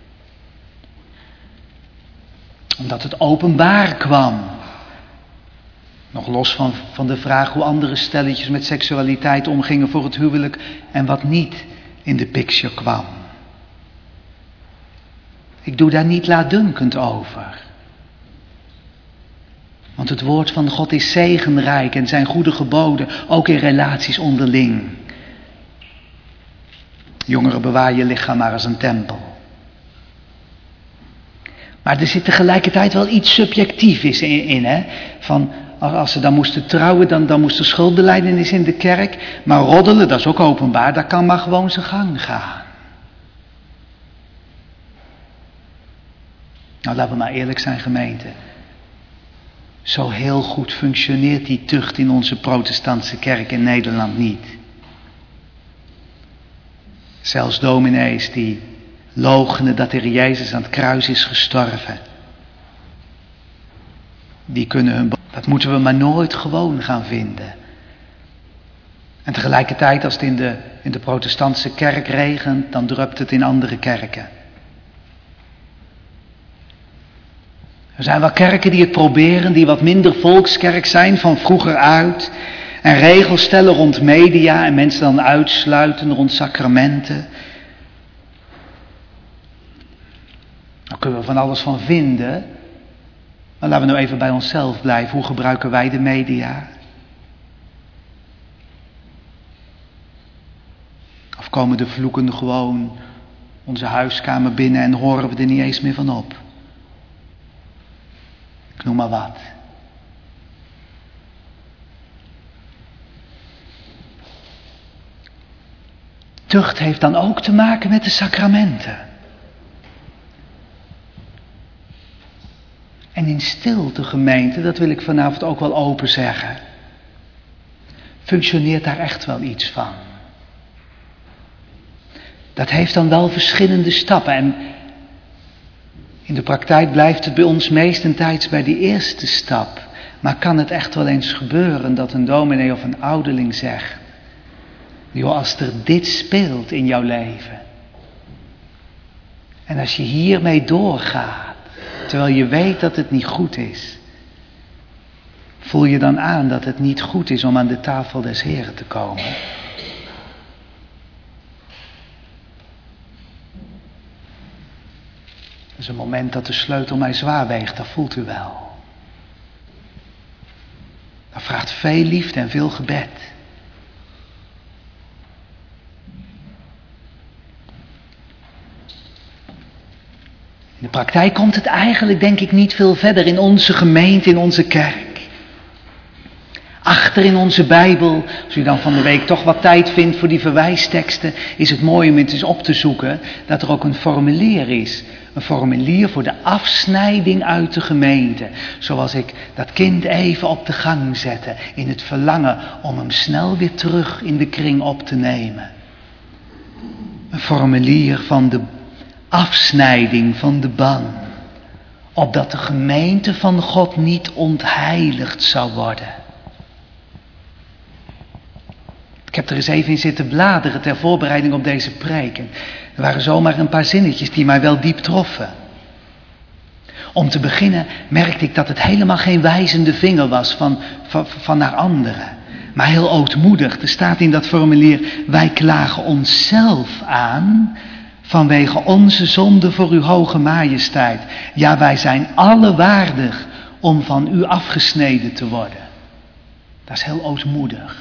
Omdat het openbaar kwam. Nog los van de vraag hoe andere stelletjes met seksualiteit omgingen voor het huwelijk en wat niet in de picture kwam. Ik doe daar niet laatdunkend over. Want het woord van God is zegenrijk en zijn goede geboden, ook in relaties onderling. Jongeren, bewaar je lichaam maar als een tempel. Maar er zit tegelijkertijd wel iets subjectiefs in, hè? Van, als ze dan moesten trouwen, dan moest er schuldbelijdenis in de kerk. Maar roddelen, dat is ook openbaar, dat kan maar gewoon zijn gang gaan. Nou, laten we maar eerlijk zijn, gemeente. Zo heel goed functioneert die tucht in onze protestantse kerk in Nederland niet. Zelfs dominees die loochenen dat de Heer Jezus aan het kruis is gestorven. Die kunnen dat moeten we maar nooit gewoon gaan vinden. En tegelijkertijd, als het in de protestantse kerk regent, dan drupt het in andere kerken. Er zijn wel kerken die het proberen, die wat minder volkskerk zijn van vroeger uit. En regels stellen rond media en mensen dan uitsluiten rond sacramenten. Daar kunnen we van alles van vinden. Maar laten we nou even bij onszelf blijven. Hoe gebruiken wij de media? Of komen de vloeken gewoon onze huiskamer binnen en horen we er niet eens meer van op? Ik noem maar wat. Tucht heeft dan ook te maken met de sacramenten. En in stilte, gemeente, dat wil ik vanavond ook wel open zeggen, functioneert daar echt wel iets van. Dat heeft dan wel verschillende stappen en in de praktijk blijft het bij ons meestentijds bij die eerste stap. Maar kan het echt wel eens gebeuren dat een dominee of een ouderling zegt, joh, als er dit speelt in jouw leven en als je hiermee doorgaat, terwijl je weet dat het niet goed is, voel je dan aan dat het niet goed is om aan de tafel des Heren te komen? Dat is een moment dat de sleutel mij zwaar weegt, dat voelt u wel. Dat vraagt veel liefde en veel gebed. In de praktijk komt het eigenlijk, denk ik, niet veel verder in onze gemeente, in onze kerk. Achter in onze Bijbel, als u dan van de week toch wat tijd vindt voor die verwijsteksten, is het mooi om het eens op te zoeken dat er ook een formulier is. Een formulier voor de afsnijding uit de gemeente. Zoals ik dat kind even op de gang zette, in het verlangen om hem snel weer terug in de kring op te nemen. Een formulier van de afsnijding van de ban. Opdat de gemeente van God niet ontheiligd zou worden. Ik heb er eens even in zitten bladeren ter voorbereiding op deze preek. Er waren zomaar een paar zinnetjes die mij wel diep troffen. Om te beginnen merkte ik dat het helemaal geen wijzende vinger was van naar anderen. Maar heel ootmoedig. Er staat in dat formulier: wij klagen onszelf aan vanwege onze zonde voor uw hoge majesteit. Ja, wij zijn alle waardig om van u afgesneden te worden. Dat is heel ootmoedig.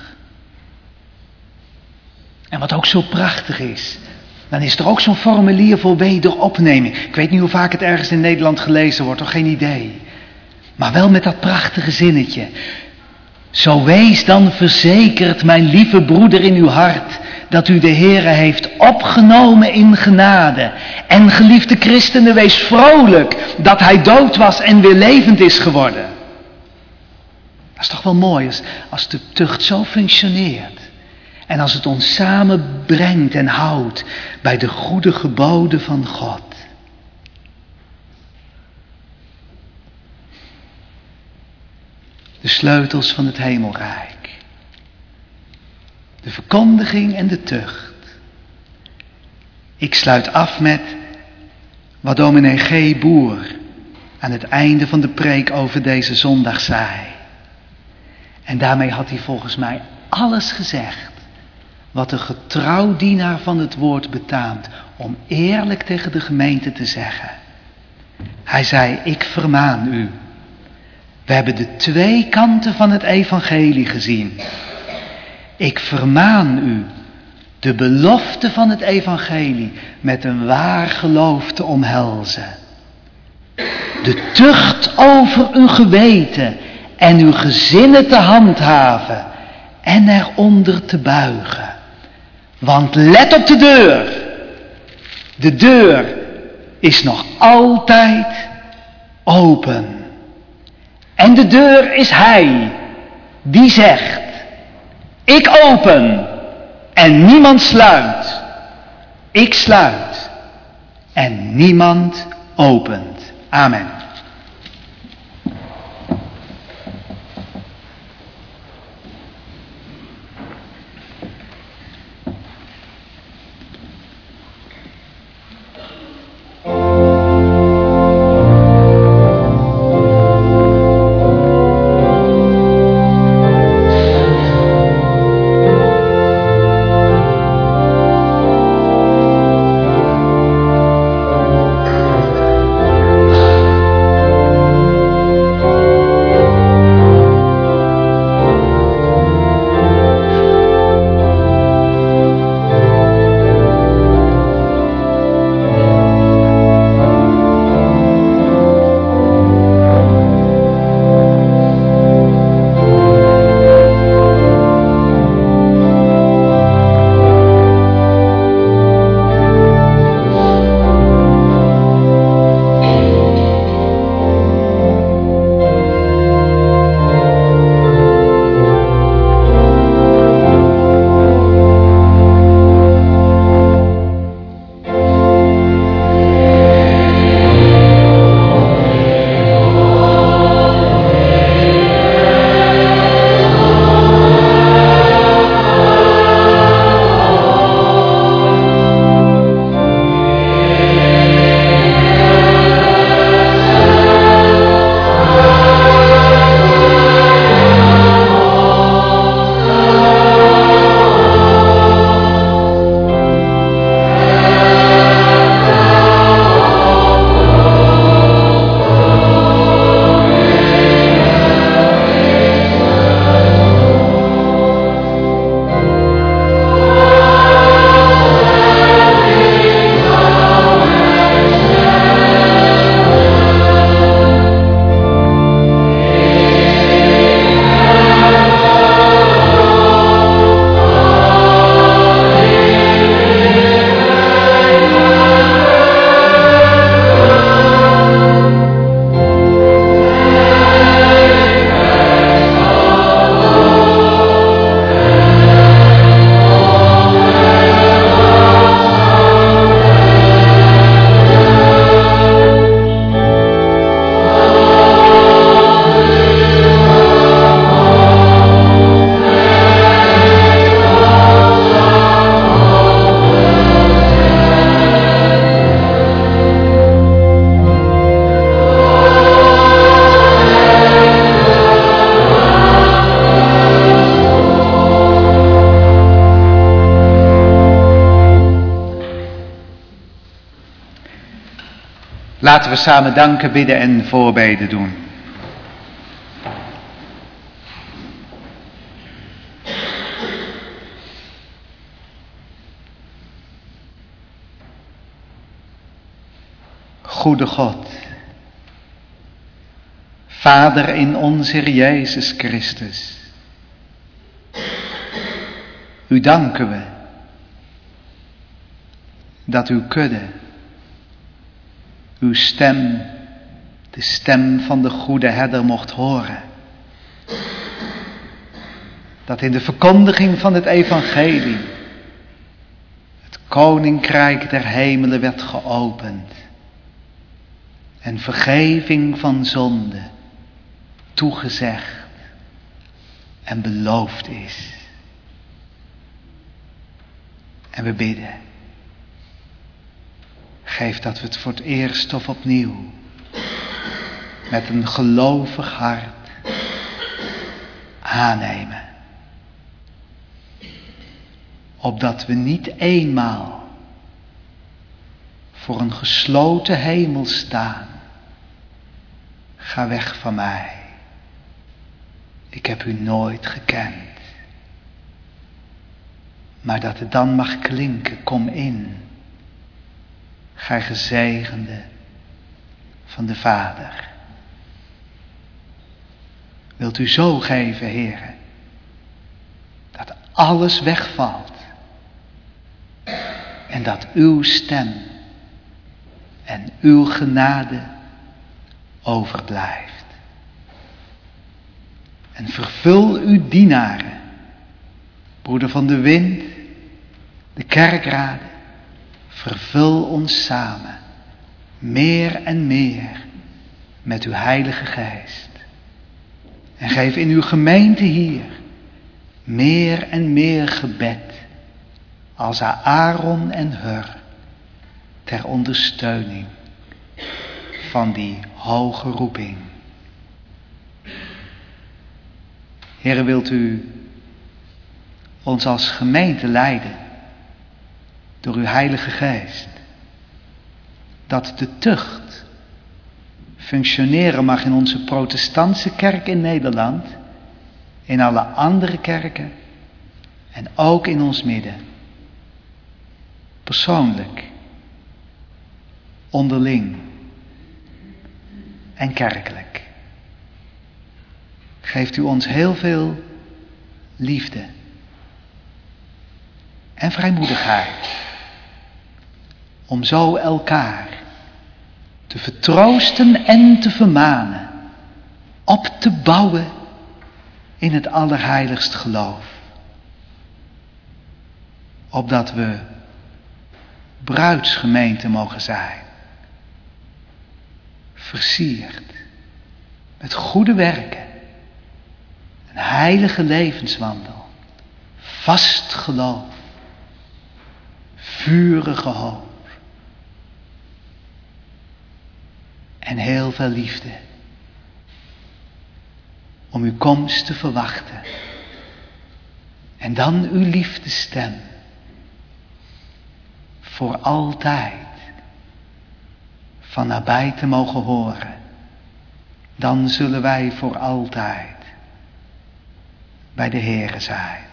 En wat ook zo prachtig is, dan is er ook zo'n formulier voor wederopneming. Ik weet niet hoe vaak het ergens in Nederland gelezen wordt, toch geen idee. Maar wel met dat prachtige zinnetje. Zo wees dan verzekerd, mijn lieve broeder, in uw hart, dat u de Heere heeft opgenomen in genade. En geliefde christenen, wees vrolijk dat hij dood was en weer levend is geworden. Dat is toch wel mooi als de tucht zo functioneert. En als het ons samenbrengt en houdt bij de goede geboden van God. De sleutels van het hemelrijk. De verkondiging en de tucht. Ik sluit af met wat dominee G. Boer aan het einde van de preek over deze zondag zei. En daarmee had hij volgens mij alles gezegd wat een getrouw dienaar van het woord betaamt om eerlijk tegen de gemeente te zeggen. Hij zei: ik vermaan u. We hebben de twee kanten van het evangelie gezien. Ik vermaan u de belofte van het evangelie met een waar geloof te omhelzen. De tucht over uw geweten en uw gezinnen te handhaven en eronder te buigen. Want let op de deur. De deur is nog altijd open. En de deur is hij die zegt: ik open en niemand sluit. Ik sluit en niemand opent. Amen. Laten we samen danken, bidden en voorbeden doen. Goede God, Vader in onze Heer Jezus Christus, u danken we dat uw kudde, uw stem, de stem van de goede herder mocht horen. Dat in de verkondiging van het evangelie het koninkrijk der hemelen werd geopend en vergeving van zonde toegezegd en beloofd is. En we bidden, geef dat we het voor het eerst of opnieuw met een gelovig hart aannemen. Opdat we niet eenmaal voor een gesloten hemel staan. Ga weg van mij. Ik heb u nooit gekend. Maar dat het dan mag klinken, kom in. Gij gezegende van de Vader. Wilt u zo geven, Heere, dat alles wegvalt. En dat uw stem en uw genade overblijft. En vervul uw dienaren, broeder van de wind, de kerkraden, vervul ons samen, meer en meer met uw Heilige Geest. En geef in uw gemeente hier meer en meer gebed, als Aaron en Hur, ter ondersteuning van die hoge roeping. Heere, wilt u ons als gemeente leiden door uw Heilige Geest, dat de tucht functioneren mag in onze protestantse kerk in Nederland, in alle andere kerken en ook in ons midden. Persoonlijk, onderling en kerkelijk. Geeft u ons heel veel liefde en vrijmoedigheid om zo elkaar te vertroosten en te vermanen, op te bouwen in het allerheiligst geloof. Opdat we bruidsgemeente mogen zijn, versierd met goede werken, een heilige levenswandel, vast geloof, vurige hoop en heel veel liefde om uw komst te verwachten en dan uw liefdestem voor altijd van nabij te mogen horen. Dan zullen wij voor altijd bij de Heere zijn.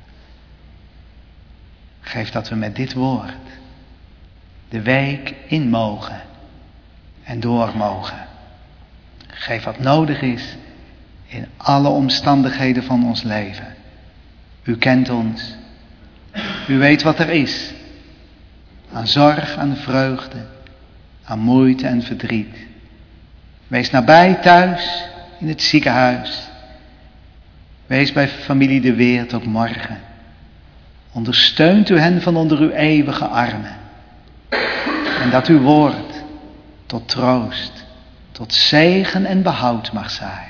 Geef dat we met dit woord de week in mogen en door mogen. Geef wat nodig is in alle omstandigheden van ons leven. U kent ons. U weet wat er is. Aan zorg, aan vreugde, aan moeite en verdriet. Wees nabij thuis, in het ziekenhuis. Wees bij familie De Weert ook morgen. Ondersteunt u hen van onder uw eeuwige armen. En dat uw woord tot troost, tot zegen en behoud mag zijn.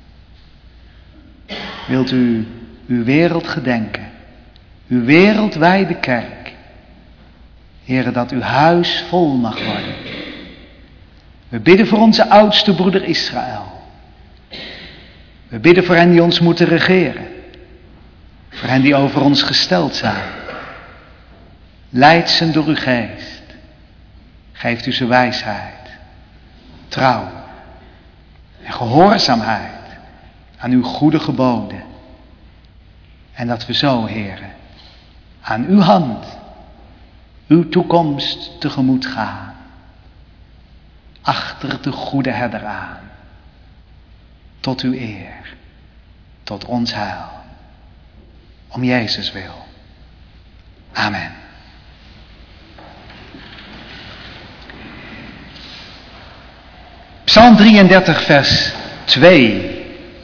Wilt u uw wereld gedenken, uw wereldwijde kerk. Heere, dat uw huis vol mag worden. We bidden voor onze oudste broeder Israël. We bidden voor hen die ons moeten regeren. Voor hen die over ons gesteld zijn. Leid ze door uw geest. Geeft u ze wijsheid. trouw en gehoorzaamheid aan uw goede geboden. En dat we zo, Heere, aan uw hand uw toekomst tegemoet gaan. Achter de goede herder aan. Tot uw eer, tot ons heil. Om Jezus wil. Amen. Psalm 33 vers 2.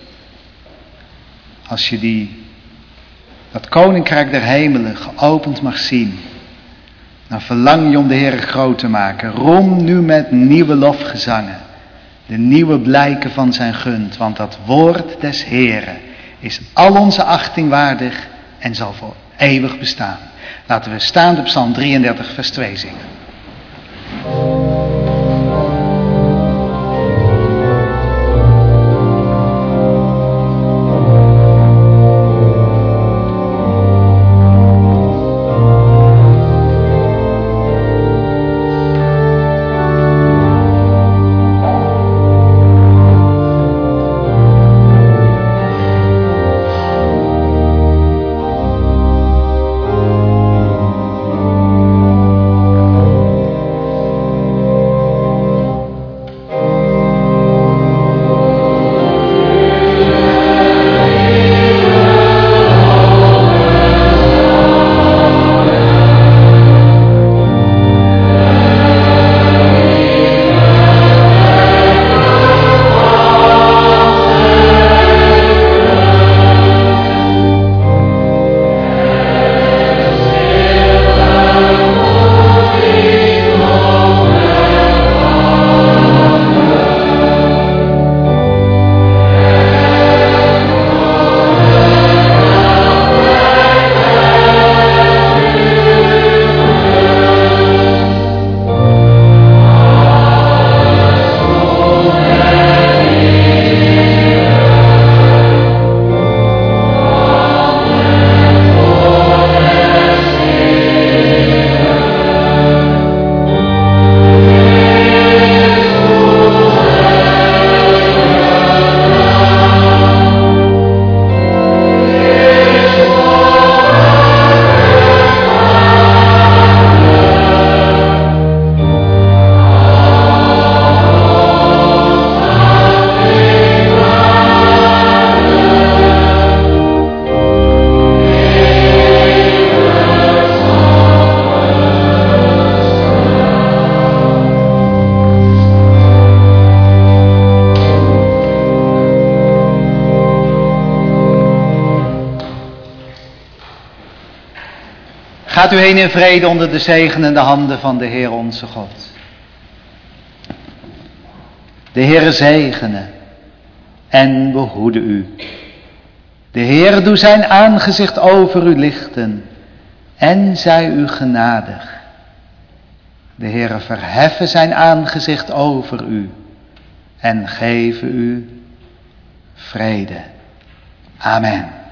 Als je dat koninkrijk der hemelen geopend mag zien, dan verlang je om de Heere groot te maken. Roem nu met nieuwe lofgezangen, de nieuwe blijken van zijn gunst, want dat woord des Heeren is al onze achting waardig en zal voor eeuwig bestaan. Laten we staan op Psalm 33 vers 2 zingen. Gaat u heen in vrede onder de zegenende handen van de Heer onze God. De Heere zegene en behoede u. De Heere doe zijn aangezicht over u lichten en zij u genadig. De Heere verheffe zijn aangezicht over u en geven u vrede. Amen.